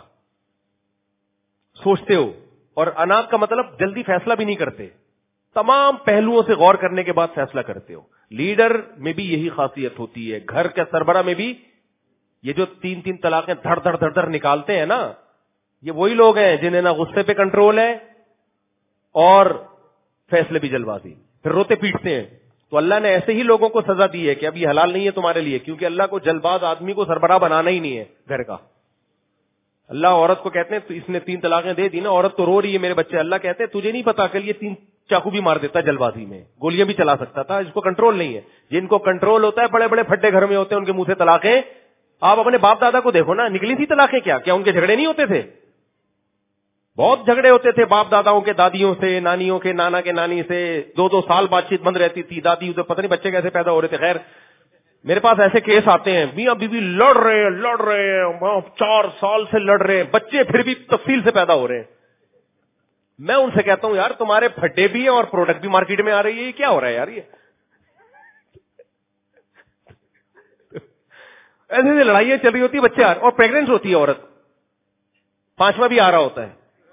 سوچتے ہو. اور انات کا مطلب جلدی فیصلہ بھی نہیں کرتے, تمام پہلوؤں سے غور کرنے کے بعد فیصلہ کرتے ہو. لیڈر میں بھی یہی خاصیت ہوتی ہے. گھر کے سربراہ میں بھی یہ جو 3 طلاقیں دھڑ دھڑ دھڑ دھڑ نکالتے ہیں نا, یہ وہی لوگ ہیں جنہیں نہ غصے پہ کنٹرول ہے اور فیصلے بھی جلد بازی, پھر روتے پیٹتے ہیں. تو اللہ نے ایسے ہی لوگوں کو سزا دی ہے کہ اب یہ حلال نہیں ہے تمہارے لیے, کیونکہ اللہ کو جلد باز آدمی کو سربراہ بنانا ہی نہیں ہے گھر کا. اللہ عورت کو کہتے ہیں تو اس نے 3 طلاقیں دے دی نا, عورت تو رو رہی ہے میرے بچے. اللہ کہتے ہیں تجھے نہیں پتا, کل یہ 3 چاقو بھی مار دیتا جلد بازی میں, گولیاں بھی چلا سکتا تھا. اس کو کنٹرول نہیں ہے. جن کو کنٹرول ہوتا ہے بڑے بڑے پھٹے گھر میں ہوتے ہیں, ان کے منہ سے طلاقیں. آپ اپنے باپ دادا کو دیکھو نا, نکلی تھی طلاقیں کیا ان کے جھگڑے نہیں ہوتے تھے؟ بہت جھگڑے ہوتے تھے باپ داداؤں کے دادیوں سے, نانیوں کے نانا کے نانی سے. 2 سال بات چیت بند رہتی تھی. دادی ادھر پتہ نہیں بچے کیسے پیدا ہو رہے تھے. خیر میرے پاس ایسے کیس آتے ہیں, میاں بیوی لڑ رہے ہیں 4 سال سے لڑ رہے ہیں, بچے پھر بھی تفصیل سے پیدا ہو رہے ہیں. میں ان سے کہتا ہوں یار تمہارے پھڈے بھی ہیں اور پروڈکٹ بھی مارکیٹ میں آ رہی ہے, یہ کیا ہو رہا ہے یار؟ یہ ایسے لڑائیاں چل رہی ہوتی ہے, بچے اور پریگننٹ ہوتی ہے عورت, 5واں بھی آ رہا ہوتا ہے.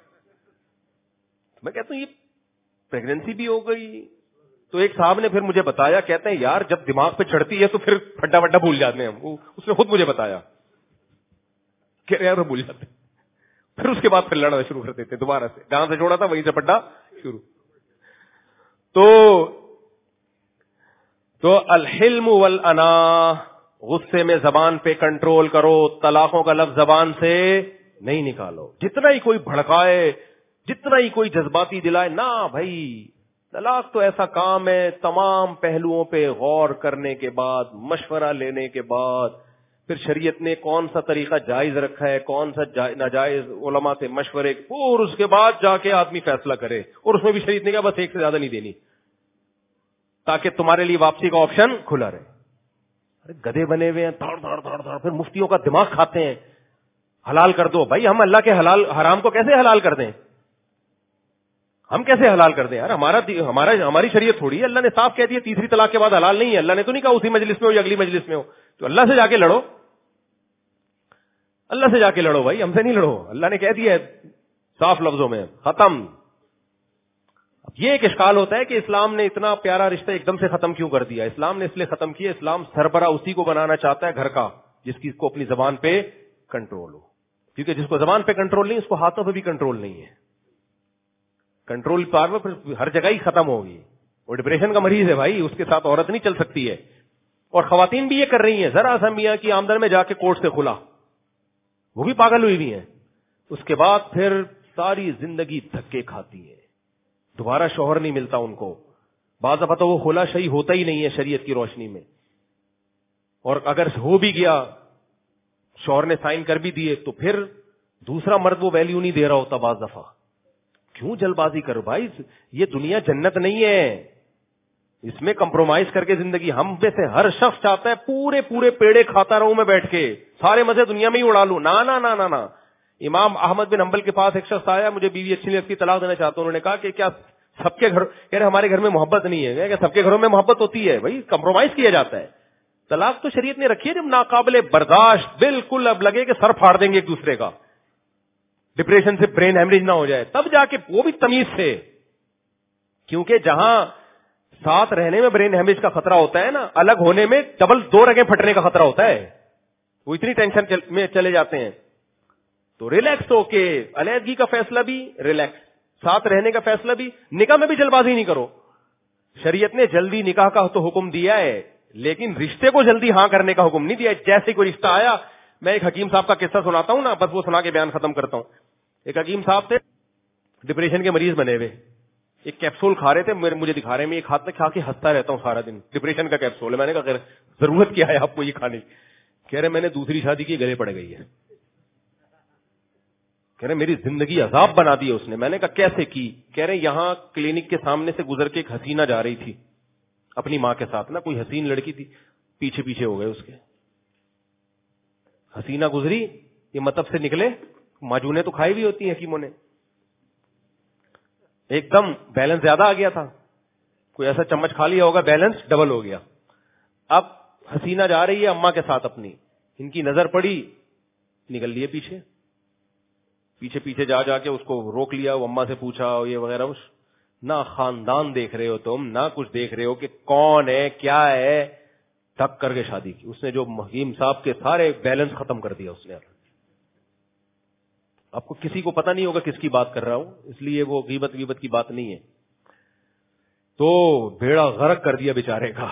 میں کہتا ہوں یہ پریگننسی بھی ہو گئی. تو ایک صاحب نے پھر مجھے بتایا, کہتے ہیں یار جب دماغ پہ چڑھتی ہے تو پھر پھڈا وڈا بھول جاتے ہیں ہم. اس نے خود مجھے بتایا کہ یار بھول جاتے, پھر اس کے بعد پھر لڑنا شروع کر دیتے دوبارہ سے, جہاں سے چھوڑا تھا وہیں سے پھڈا شروع. تو الحلم والانا, غصے میں زبان پہ کنٹرول کرو, طلاقوں کا لفظ زبان سے نہیں نکالو. جتنا ہی کوئی بھڑکائے, جتنا ہی کوئی جذباتی دلائے, نہ بھائی طلاق تو ایسا کام ہے تمام پہلوؤں پہ غور کرنے کے بعد, مشورہ لینے کے بعد, پھر شریعت نے کون سا طریقہ جائز رکھا ہے, کون سا ناجائز, علماء سے مشورے, اور اس کے بعد جا کے آدمی فیصلہ کرے. اور اس میں بھی شریعت نے کہا بس 1 سے زیادہ نہیں دینی, تاکہ تمہارے لیے واپسی کا آپشن کھلا رہے. ارے گدھے بنے ہوئے ہیں, دھڑ دھڑ دھڑ دھڑ, پھر مفتیوں کا دماغ کھاتے ہیں. حلال کر دو بھائی, ہم اللہ کے حلال حرام کو کیسے حلال کر دیں؟ ہم کیسے حلال کر دیں یار؟ ہماری شریعت تھوڑی ہے. اللہ نے صاف کہہ دیا 3 طلاق کے بعد حلال نہیں ہے. اللہ نے تو نہیں کہا اسی مجلس میں ہو یا اگلی مجلس میں ہو. تو اللہ سے جا کے لڑو, اللہ سے جا کے لڑو بھائی, ہم سے نہیں لڑو. اللہ نے کہہ دیا صاف لفظوں میں, ختم. یہ ایک اشکال ہوتا ہے کہ اسلام نے اتنا پیارا رشتہ ایک دم سے ختم کیوں کر دیا. اسلام نے اس لیے ختم کیا, اسلام سربراہ اسی کو بنانا چاہتا ہے گھر کا جس کی کو اپنی زبان پہ کنٹرول ہو. کیونکہ جس کو زبان پہ کنٹرول نہیں, اس کو ہاتھوں پہ بھی کنٹرول نہیں ہے. کنٹرول پاور پھر ہر جگہ ہی ختم ہوگی. وہ ڈپریشن کا مریض ہے بھائی, اس کے ساتھ عورت نہیں چل سکتی ہے. اور خواتین بھی یہ کر رہی ہیں, ذرا سا میاں کی آمدن میں جا کے کورٹ سے کھلا, وہ بھی پاگل ہوئی بھی ہیں. اس کے بعد پھر ساری زندگی دھکے کھاتی ہے, دوبارہ شوہر نہیں ملتا ان کو. بعض دفعہ تو وہ خلا شہی ہوتا ہی نہیں ہے شریعت کی روشنی میں, اور اگر ہو بھی گیا شوہر نے سائن کر بھی دیے تو پھر دوسرا مرد وہ ویلیو نہیں دے رہا ہوتا. بعض دفعہ کیوں جلد بازی کرو بھائی, یہ دنیا جنت نہیں ہے, اس میں کمپرومائز کر کے زندگی. ہم میں سے ہر شخص چاہتا ہے پورے پیڑے کھاتا رہوں میں بیٹھ کے, سارے مزے دنیا میں ہی اڑا لوں. نا نا نا نا. امام احمد بن حنبل کے پاس ایک شخص آیا, مجھے بیوی اچھی نہیں لگتی, طلاق دینا چاہتا ہوں. انہوں نے کہا کہ کیا سب کے گھر, کہہ رہے ہمارے گھر میں محبت نہیں ہے. کہ سب کے گھروں میں محبت ہوتی ہے بھائی, کمپرومائز کیا جاتا ہے. طلاق تو شریعت نے رکھی ہے جب ناقابل برداشت, بالکل اب لگے کہ سر پھاڑ دیں گے ایک دوسرے کا. ڈپریشن سے برین ہیمریج نہ ہو جائے, تب جا کے وہ بھی تمیز سے, کیونکہ جہاں ساتھ رہنے میں برین ہیمریج کا خطرہ ہوتا ہے نا, الگ ہونے میں ڈبل 2 رگیں پھٹنے کا خطرہ ہوتا ہے. وہ اتنی ٹینشن میں چلے جاتے ہیں. تو ریلیکس ہو کے علیحدگی کا فیصلہ بھی ریلیکس, ساتھ رہنے کا فیصلہ بھی. نکاح میں بھی جلد بازی نہیں کرو. شریعت نے جلدی نکاح کا تو حکم دیا ہے, لیکن رشتے کو جلدی ہاں کرنے کا حکم نہیں دیا. جیسے کوئی رشتہ آیا, میں ایک حکیم صاحب کا قصہ سناتا ہوں نا, بس وہ سنا کے بیان ختم کرتا ہوں. ایک حکیم صاحب تھے, ڈپریشن کے مریض بنے ہوئے, ایک کیپسول کھا رہے تھے, مجھے دکھا رہے ہیں, میں ایک ہاتھ میں کھا کے ہنستا رہتا ہوں سارا دن, ڈپریشن کا کیپسول ہے. میں نے کہا ضرورت کیا ہے آپ کو یہ کھانے کی؟ کہہ رہے میں نے دوسری شادی کی, گلے پڑ گئی ہے. کہہ رہے میری زندگی عذاب بنا دی ہے اس نے. میں نے کہا کیسے کی؟ کہہ رہے یہاں کلینک کے سامنے سے گزر کے ایک حسینہ جا رہی تھی اپنی ماں کے ساتھ نا, کوئی حسین لڑکی تھی, پیچھے پیچھے ہو گئے اس کے. حسینہ گزری, یہ مطلب سے نکلے, ماجونیں تو کھائی بھی ہوتی ہیں حکیموں نے, ایک دم بیلنس زیادہ آ گیا تھا, کوئی ایسا چمچ کھا لیا ہوگا, بیلنس ڈبل ہو گیا. اب حسینہ جا رہی ہے اماں کے ساتھ اپنی, ان کی نظر پڑی, نکل لیے پیچھے پیچھے پیچھے جا جا کے اس کو روک لیا. وہ اماں سے پوچھا یہ وغیرہ, نہ خاندان دیکھ رہے ہو تم, نہ کچھ دیکھ رہے ہو کہ کون ہے کیا ہے, تھک کر کے شادی کی. اس نے جو حکیم صاحب کے سارے بیلنس ختم کر دیا اس نے. آپ کو کسی کو پتہ نہیں ہوگا کس کی بات کر رہا ہوں, اس لیے وہ غیبت کی بات نہیں ہے. تو بھیڑا غرق کر دیا بیچارے کا.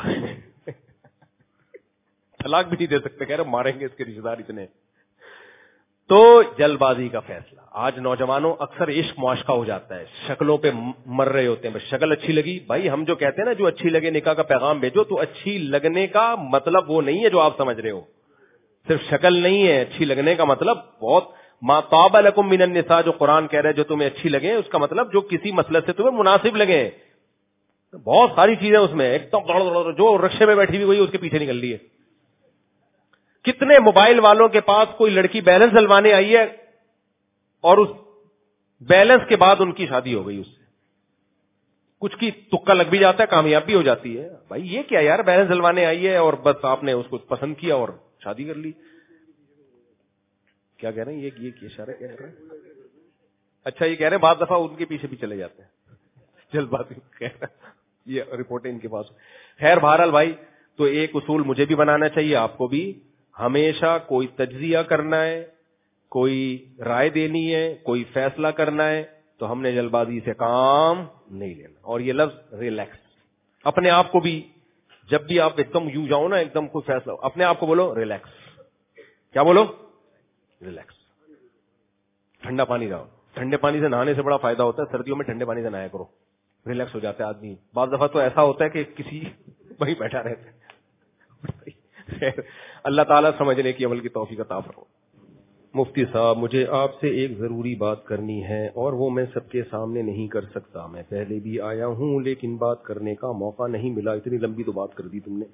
طلاق بھی نہیں دے سکتے, کہہ رہے ماریں گے اس کے رشتے دار اتنے. تو جلد بازی کا فیصلہ. آج نوجوانوں اکثر عشق معاشقہ ہو جاتا ہے, شکلوں پہ مر رہے ہوتے ہیں. بس شکل اچھی لگی, بھائی ہم جو کہتے ہیں نا جو اچھی لگے نکاح کا پیغام بھیجو, تو اچھی لگنے کا مطلب وہ نہیں ہے جو آپ سمجھ رہے ہو. صرف شکل نہیں ہے, اچھی لگنے کا مطلب بہت ما طاب لکم من النساء جو قرآن کہہ رہا ہے جو تمہیں اچھی لگے, اس کا مطلب جو کسی مسلک سے تمہیں مناسب لگے. بہت ساری چیزیں اس میں, ایک دم جو رکشے میں بیٹھی ہوئی وہی اس کے پیچھے نکل رہی ہے. کتنے موبائل والوں کے پاس کوئی لڑکی بیلنس ڈلوانے آئی ہے اور اس بیلنس کے بعد ان کی شادی ہو گئی اس سے. کچھ کی تکا لگ بھی جاتا ہے, کامیاب بھی ہو جاتی ہے. بھائی یہ کیا یار, بیلنس ڈلوانے آئی ہے اور بس آپ نے اس کو پسند کیا اور شادی کر لی. کیا کہہ رہے ہیں یہ اشارہ کیا کہہ رہے ہیں؟ اچھا یہ کہہ رہے ہیں بعض دفعہ ان کے پیچھے بھی چلے جاتے ہیں, جلد بازی. یہ رپورٹیں ان کے پاس. خیر بہرحال بھائی, تو ایک اصول مجھے بھی بنانا چاہیے, آپ کو بھی. ہمیشہ کوئی تجزیہ کرنا ہے, کوئی رائے دینی ہے, کوئی فیصلہ کرنا ہے, تو ہم نے جلد بازی سے کام نہیں لینا. اور یہ لفظ ریلیکس, اپنے آپ کو بھی جب بھی آپ ایک دم یوں جاؤ نا, ایک دم کوئی فیصلہ, اپنے آپ کو بولو ریلیکس. کیا بولو؟ ریلیکس. ٹھنڈا پانی رہو. ٹھنڈے پانی سے نہانے سے بڑا فائدہ ہوتا ہے, سردیوں میں ٹھنڈے پانی سے نہایا کرو, ریلیکس ہو جاتا ہے آدمی. بعض دفعہ تو ایسا ہوتا ہے کہ کسی وہیں بیٹھا رہتا ہے. اللہ تعالیٰ سمجھنے کی عمل کی توفیق عطا فرمائے. مفتی صاحب مجھے آپ سے ایک ضروری بات کرنی ہے اور وہ میں سب کے سامنے نہیں کر سکتا. میں پہلے بھی آیا ہوں لیکن بات کرنے کا موقع نہیں ملا. اتنی لمبی تو بات کر دی تم نے.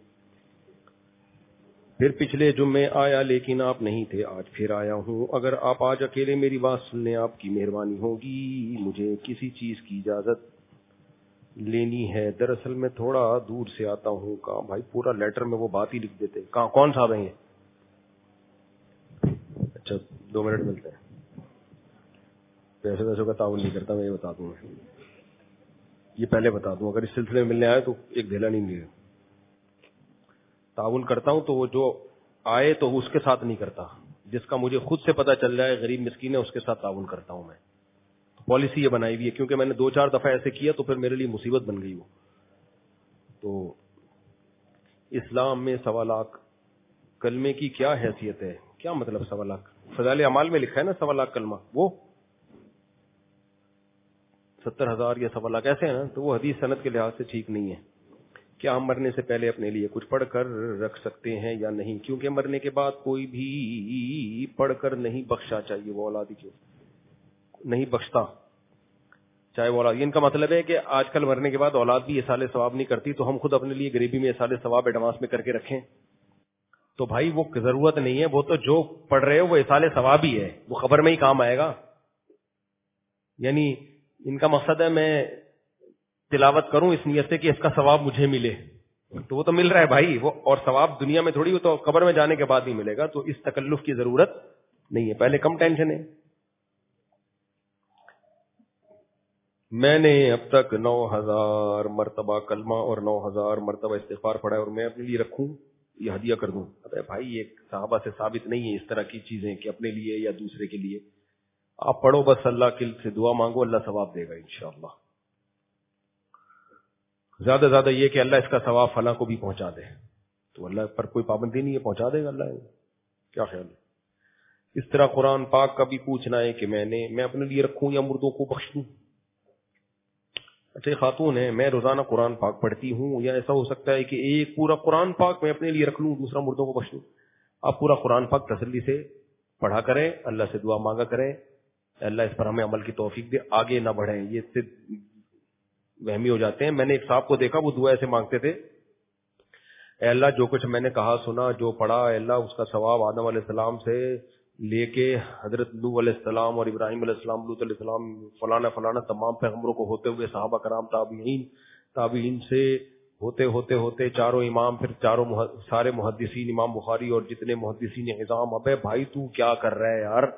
پھر پچھلے جمعے آیا لیکن آپ نہیں تھے, آج پھر آیا ہوں. اگر آپ آج اکیلے میری بات سننے آپ کی مہربانی ہوگی. مجھے کسی چیز کی اجازت لینی ہے. دراصل میں تھوڑا دور سے آتا ہوں. کہاں بھائی پورا لیٹر میں وہ بات ہی لکھ دیتے. کہاں کون صاحب ہیں یہ؟ اچھا 2 منٹ ملتے ہیں. پیسے ویسوں کا تعاون نہیں کرتا, میں یہ بتا دوں. یہ پہلے بتا دوں, اگر اس سلسلے میں ملنے آئے تو ایک دھیلا نہیں ملے. تعاون کرتا ہوں تو وہ جو آئے تو اس کے ساتھ نہیں کرتا, جس کا مجھے خود سے پتا چل جائے غریب مسکین ہے اس کے ساتھ تعاون کرتا ہوں میں. پالیسی یہ بنائی ہوئی ہے, کیونکہ میں نے 2-4 دفعہ ایسے کیا تو پھر میرے لیے مصیبت بن گئی وہ. تو اسلام میں 1.25 لاکھ کلمے کی کیا حیثیت ہے؟ کیا مطلب 1.25 لاکھ؟ فضائل اعمال میں لکھا ہے نا 1.25 لاکھ کلمہ, وہ 70,000 یا 1.25 لاکھ ایسے ہیں نا. تو وہ حدیث سند کے لحاظ سے ٹھیک نہیں ہے. کیا ہم مرنے سے پہلے اپنے لیے کچھ پڑھ کر رکھ سکتے ہیں یا نہیں؟ کیونکہ مرنے کے بعد کوئی بھی پڑھ کر نہیں بخشا, چاہیے وہ اولادی کیوں نہیں بخشتا چاہے وہ اولاد. ان کا مطلب ہے کہ آج کل مرنے کے بعد اولاد بھی ایصال ثواب نہیں کرتی, تو ہم خود اپنے لیے غریبی میں ایصال ثواب ایڈوانس میں کر کے رکھیں. تو بھائی وہ ضرورت نہیں ہے, وہ تو جو پڑھ رہے ہو وہ ایصال ثواب ہی ہے, وہ خبر میں ہی کام آئے گا. یعنی ان کا مقصد ہے میں تلاوت کروں اس نیت سے کہ اس کا ثواب مجھے ملے, تو وہ تو مل رہا ہے بھائی وہ, اور ثواب دنیا میں تھوڑی, وہ تو قبر میں جانے کے بعد ہی ملے گا. تو اس تکلف کی ضرورت نہیں ہے. پہلے کم ٹینشن ہے, میں نے اب تک 9000 مرتبہ کلمہ اور 9000 مرتبہ استغفار پڑھا ہے اور میں اپنے لیے رکھوں یا ہدیہ کر دوں. ارے بھائی یہ صحابہ سے ثابت نہیں ہے اس طرح کی چیزیں کہ اپنے لیے یا دوسرے کے لیے. آپ پڑھو بس, اللہ کے سے دعا مانگو, اللہ ثواب دے گا انشاءاللہ. زیادہ سے زیادہ یہ کہ اللہ اس کا ثواب فلاں کو بھی پہنچا دے, تو اللہ پر کوئی پابندی نہیں ہے, پہنچا دے گا اللہ. کیا خیال ہے؟ اس طرح قرآن پاک کا بھی پوچھنا ہے کہ میں اپنے لیے رکھوں یا مردوں کو بخش دوں. اچھا خاتون ہے, میں روزانہ قرآن پاک پڑھتی ہوں, یا ایسا ہو سکتا ہے کہ ایک پورا قرآن پاک میں اپنے لیے رکھ لوں, دوسرا مردوں کو بخش دوں. آپ پورا قرآن پاک تسلی سے پڑھا کریں, اللہ سے دعا مانگا کریں, اللہ اس پر ہمیں عمل کی توفیق دے, آگے نہ بڑھیں. یہ اس سے وہمی ہو جاتے ہیں. میں نے ایک صاحب کو دیکھا, وہ دعا ایسے مانگتے تھے, اے اللہ جو کچھ میں نے کہا سنا جو پڑھا, اے اللہ اس کا ثواب آدم علیہ السلام سے لے کے حضرت نوح علیہ السلام اور ابراہیم علیہ السلام, لوط علیہ السلام, فلانا فلانا تمام پیغمبروں کو ہوتے ہوئے صحابہ کرام, تابعین سے ہوتے ہوتے ہوتے چاروں امام, پھر سارے محدثین, امام بخاری اور جتنے محدثین عظام. ابے بھائی تو کیا کر رہا ہے یار,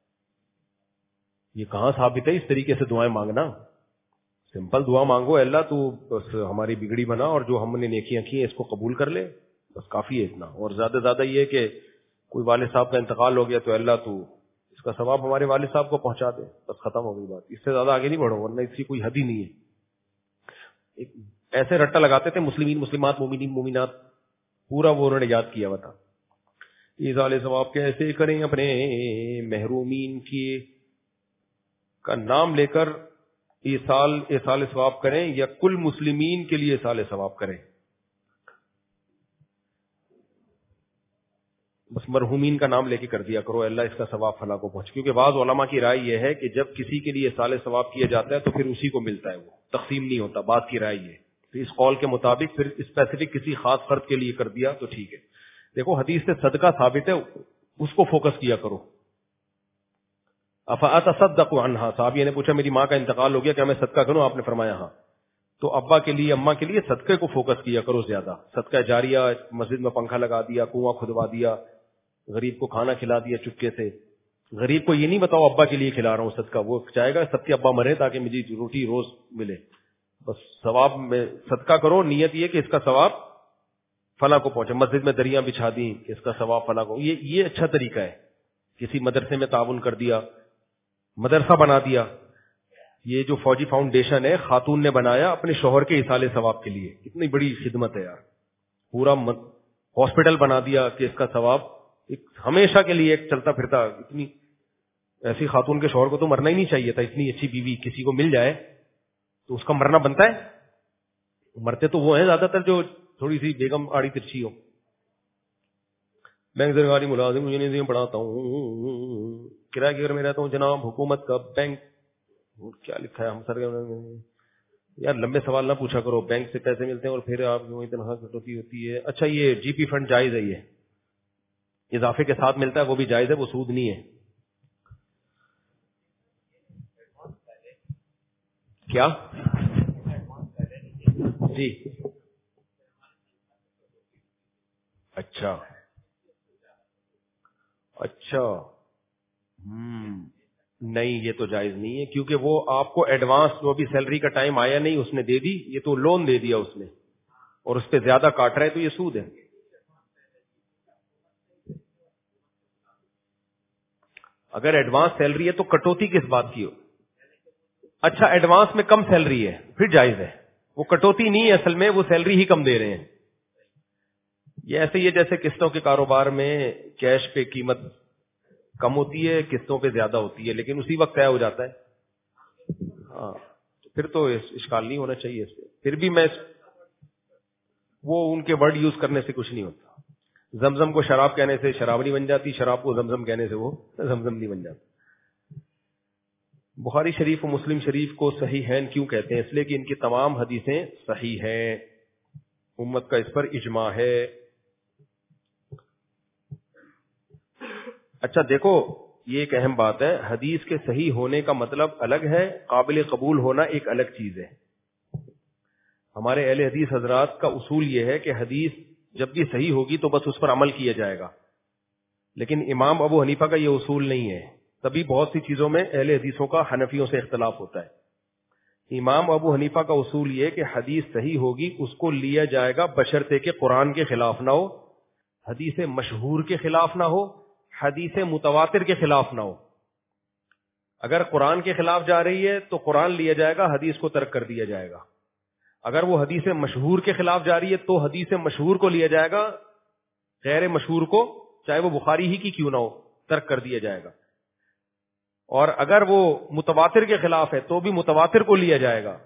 یہ کہاں ثابت ہے اس طریقے سے دعائیں مانگنا؟ سمپل دعا مانگو, اللہ تو بس ہماری بگڑی بنا اور جو ہم نے نیکیاں کی ہیں اس کو قبول کر لے, بس کافی ہے اتنا. اور زیادہ سے زیادہ یہ کہ کوئی والد صاحب کا انتقال ہو گیا تو اللہ تو اس کا ثواب ہمارے والد صاحب کو پہنچا دے, بس ختم ہو گئی بات. اس سے زیادہ آگے نہیں بڑھو, ورنہ اس کی کوئی حد ہی نہیں ہے. ایسے رٹا لگاتے تھے مسلمین, مسلمات, مومنین, مومنات, پورا وہ انہوں نے یاد کیا ہوا تھا. ایصال ثواب کیسے کریں اپنے محرومین کی کا نام لے کر ایصال ثواب کریں, یا کل مسلمین کے لیے ایصال ثواب کریں؟ بس مرحومین کا نام لے کے کر دیا کرو, اللہ اس کا ثواب فلاں کو پہنچ. کیونکہ بعض علماء کی رائے یہ ہے کہ جب کسی کے لیے ایصال ثواب کیا جاتا ہے تو پھر اسی کو ملتا ہے, وہ تقسیم نہیں ہوتا. بعض کی رائے یہ, تو اس قول کے مطابق پھر اسپیسیفک کسی خاص فرد کے لیے کر دیا تو ٹھیک ہے. دیکھو حدیث سے صدقہ ثابت ہے, اس کو فوکس کیا کرو. افاتصدق عنہا, صحابی نے پوچھا میری ماں کا انتقال ہو گیا, کیا میں صدقہ کروں؟ آپ نے فرمایا ہاں. تو ابا کے لیے, اماں کے لیے صدقے کو فوکس کیا کرو زیادہ. صدقہ جاریہ, مسجد میں پنکھا لگا دیا, کنواں کھدوا دیا, غریب کو کھانا کھلا دیا چپکے سے. غریب کو یہ نہیں بتاؤ ابا کے لیے کھلا رہا ہوں صدقہ, وہ چاہے گا سب کے ابا مرے تاکہ مجھے روٹی روز ملے. بس ثواب میں صدقہ کرو, نیت یہ کہ اس کا ثواب فلاں کو پہنچے. مسجد میں دریاں بچھا دی کہ اس کا ثواب فلاں کو, یہ اچھا طریقہ ہے. کسی مدرسے میں تعاون کر دیا, مدرسہ بنا دیا. یہ جو فوجی فاؤنڈیشن ہے خاتون نے بنایا اپنے شوہر کے ایصال ثواب کے لیے, کتنی بڑی خدمت ہے یار. پورا ہاسپٹل بنا دیا کہ اس کا ثواب ہمیشہ کے لیے ایک چلتا پھرتا. اتنی ایسی خاتون کے شوہر کو تو مرنا ہی نہیں چاہیے تھا. اتنی اچھی بیوی کسی کو مل جائے تو اس کا مرنا بنتا ہے. مرتے تو وہ ہیں زیادہ تر جو تھوڑی سی بیگم آڑی ترچھی ہو. بینک سرکاری ملازم, یونیورسٹی میں پڑھاتا ہوں, کرایہ کے گھر میں رہتا ہوں جناب, حکومت کا بینک. کیا لکھا ہے ہم سر یار, لمبے سوال نہ پوچھا کرو. بینک سے پیسے ملتے ہیں اور پھر آپ کی تنخواہ کٹوتی ہوتی ہے. اچھا یہ جی پی فنڈ جائز ہے, یہ اضافے کے ساتھ ملتا ہے, وہ بھی جائز ہے, وہ سود نہیں ہے. کیا جی اچھا نہیں, یہ تو جائز نہیں ہے, کیونکہ وہ آپ کو ایڈوانس جو بھی سیلری کا ٹائم آیا نہیں اس نے دے دی, یہ تو لون دے دیا اس نے اور اس پہ زیادہ کاٹ رہا ہے, تو یہ سود ہے. اگر ایڈوانس سیلری ہے تو کٹوتی کس بات کی ہو؟ اچھا ایڈوانس میں کم سیلری ہے پھر جائز ہے, وہ کٹوتی نہیں ہے اصل میں, وہ سیلری ہی کم دے رہے ہیں. یہ ایسے ہی ہے جیسے قسطوں کے کاروبار میں کیش پہ قیمت کم ہوتی ہے, قسطوں پہ زیادہ ہوتی ہے, لیکن اسی وقت طے ہو جاتا ہے. ہاں پھر تو اشکال نہیں ہونا چاہیے اس پہ. پھر بھی میں وہ ان کے ورڈ یوز کرنے سے کچھ نہیں ہوتا. زمزم کو شراب کہنے سے شراب نہیں بن جاتی, شراب کو زمزم کہنے سے وہ زمزم نہیں بن جاتی. بخاری شریف و مسلم شریف کو صحیح ہیں کیوں کہتے ہیں؟ اس لیے کہ ان کی تمام حدیثیں صحیح ہیں, امت کا اس پر اجماع ہے. اچھا دیکھو یہ ایک اہم بات ہے, حدیث کے صحیح ہونے کا مطلب الگ ہے, قابل قبول ہونا ایک الگ چیز ہے. ہمارے اہل حدیث حضرات کا اصول یہ ہے کہ حدیث جب بھی صحیح ہوگی تو بس اس پر عمل کیا جائے گا, لیکن امام ابو حنیفہ کا یہ اصول نہیں ہے. تبھی بہت سی چیزوں میں اہل حدیثوں کا حنفیوں سے اختلاف ہوتا ہے. امام ابو حنیفہ کا اصول یہ کہ حدیث صحیح ہوگی اس کو لیا جائے گا بشرطے کہ قرآن کے خلاف نہ ہو، حدیث مشہور کے خلاف نہ ہو، حدیث متواتر کے خلاف نہ ہو. اگر قرآن کے خلاف جا رہی ہے تو قرآن لیا جائے گا، حدیث کو ترک کر دیا جائے گا. اگر وہ حدیث مشہور کے خلاف جا رہی ہے تو حدیث مشہور کو لیا جائے گا، غیر مشہور کو چاہے وہ بخاری ہی کی کیوں نہ ہو ترک کر دیا جائے گا. اور اگر وہ متواتر کے خلاف ہے تو بھی متواتر کو لیا جائے گا.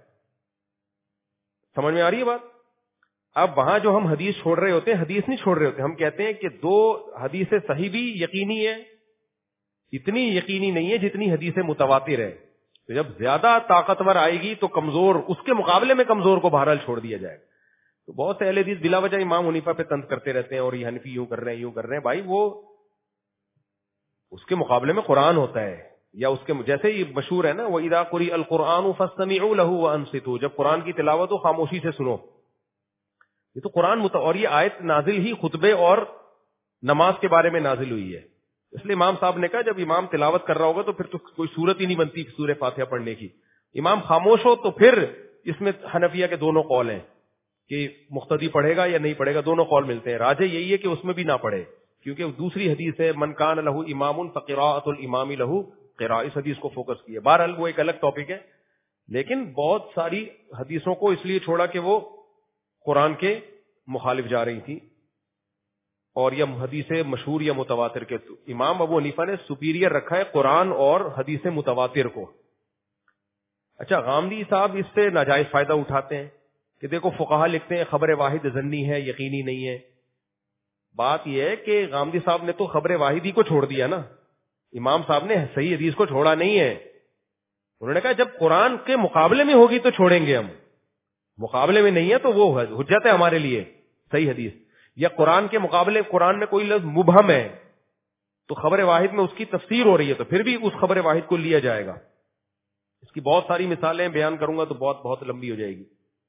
سمجھ میں آ رہی ہے بات؟ اب وہاں جو ہم حدیث چھوڑ رہے ہوتے ہیں، حدیث نہیں چھوڑ رہے ہوتے، ہم کہتے ہیں کہ دو حدیث صحیح بھی یقینی ہے، اتنی یقینی نہیں ہے جتنی حدیث متواتر ہے. تو جب زیادہ طاقتور آئے گی تو کمزور، اس کے مقابلے میں کمزور کو بہرحال چھوڑ دیا جائے گا. تو بہت سے اہل حدیث بلا وجہ امام حنیفہ پہ طنز کرتے رہتے ہیں اور یہ حنفی یوں کر رہے ہیں یوں کر رہے ہیں. بھائی وہ اس کے مقابلے میں قرآن ہوتا ہے، یا اس کے جیسے یہ مشہور ہے نا، وَإِذَا قُرِئَ الْقُرْآنُ فَاسْتَمِعُوا لَهُ وَأَنصِتُوا، جب قرآن کی تلاوت ہو خاموشی سے سنو. یہ تو قرآن اور یہ آیت نازل ہی خطبے اور نماز کے بارے میں نازل ہوئی ہے. اس لیے امام صاحب نے کہا جب امام تلاوت کر رہا ہوگا تو پھر تو کوئی صورت ہی نہیں بنتی سورہ فاتحہ پڑھنے کی. امام خاموش ہو تو پھر اس میں حنفیہ کے دونوں قول ہیں کہ مقتدی پڑھے گا یا نہیں پڑھے گا، دونوں قول ملتے ہیں. راجح یہی ہے کہ اس میں بھی نہ پڑھے، کیونکہ دوسری حدیث ہے من کان لہ امام فقراءۃ الامام لہ قراءۃ، اس حدیث کو فوکس کیا. بہرحال وہ ایک الگ ٹاپک ہے، لیکن بہت ساری حدیثوں کو اس لیے چھوڑا کہ وہ قرآن کے مخالف جا رہی تھی اور یہ حدیث مشہور یا متواتر کے. امام ابو حنیفہ نے سپیریئر رکھا ہے قرآن اور حدیث متواتر کو. اچھا، غامدی صاحب اس سے ناجائز فائدہ اٹھاتے ہیں کہ دیکھو فقہا لکھتے ہیں خبر واحد ظنی ہے، یقینی نہیں ہے. بات یہ ہے کہ غامدی صاحب نے تو خبر واحد ہی کو چھوڑ دیا نا، امام صاحب نے صحیح حدیث کو چھوڑا نہیں ہے. انہوں نے کہا جب قرآن کے مقابلے میں ہوگی تو چھوڑیں گے ہم، مقابلے میں نہیں ہے تو وہ حجت ہے ہمارے لیے صحیح حدیث. یا قرآن کے مقابلے قرآن میں کوئی لفظ مبہم ہے تو خبر واحد میں اس کی تفسیر ہو رہی ہے تو پھر بھی اس خبر واحد کو لیا جائے گا. اس کی بہت ساری مثالیں بیان کروں گا تو بہت لمبی ہو جائے گی.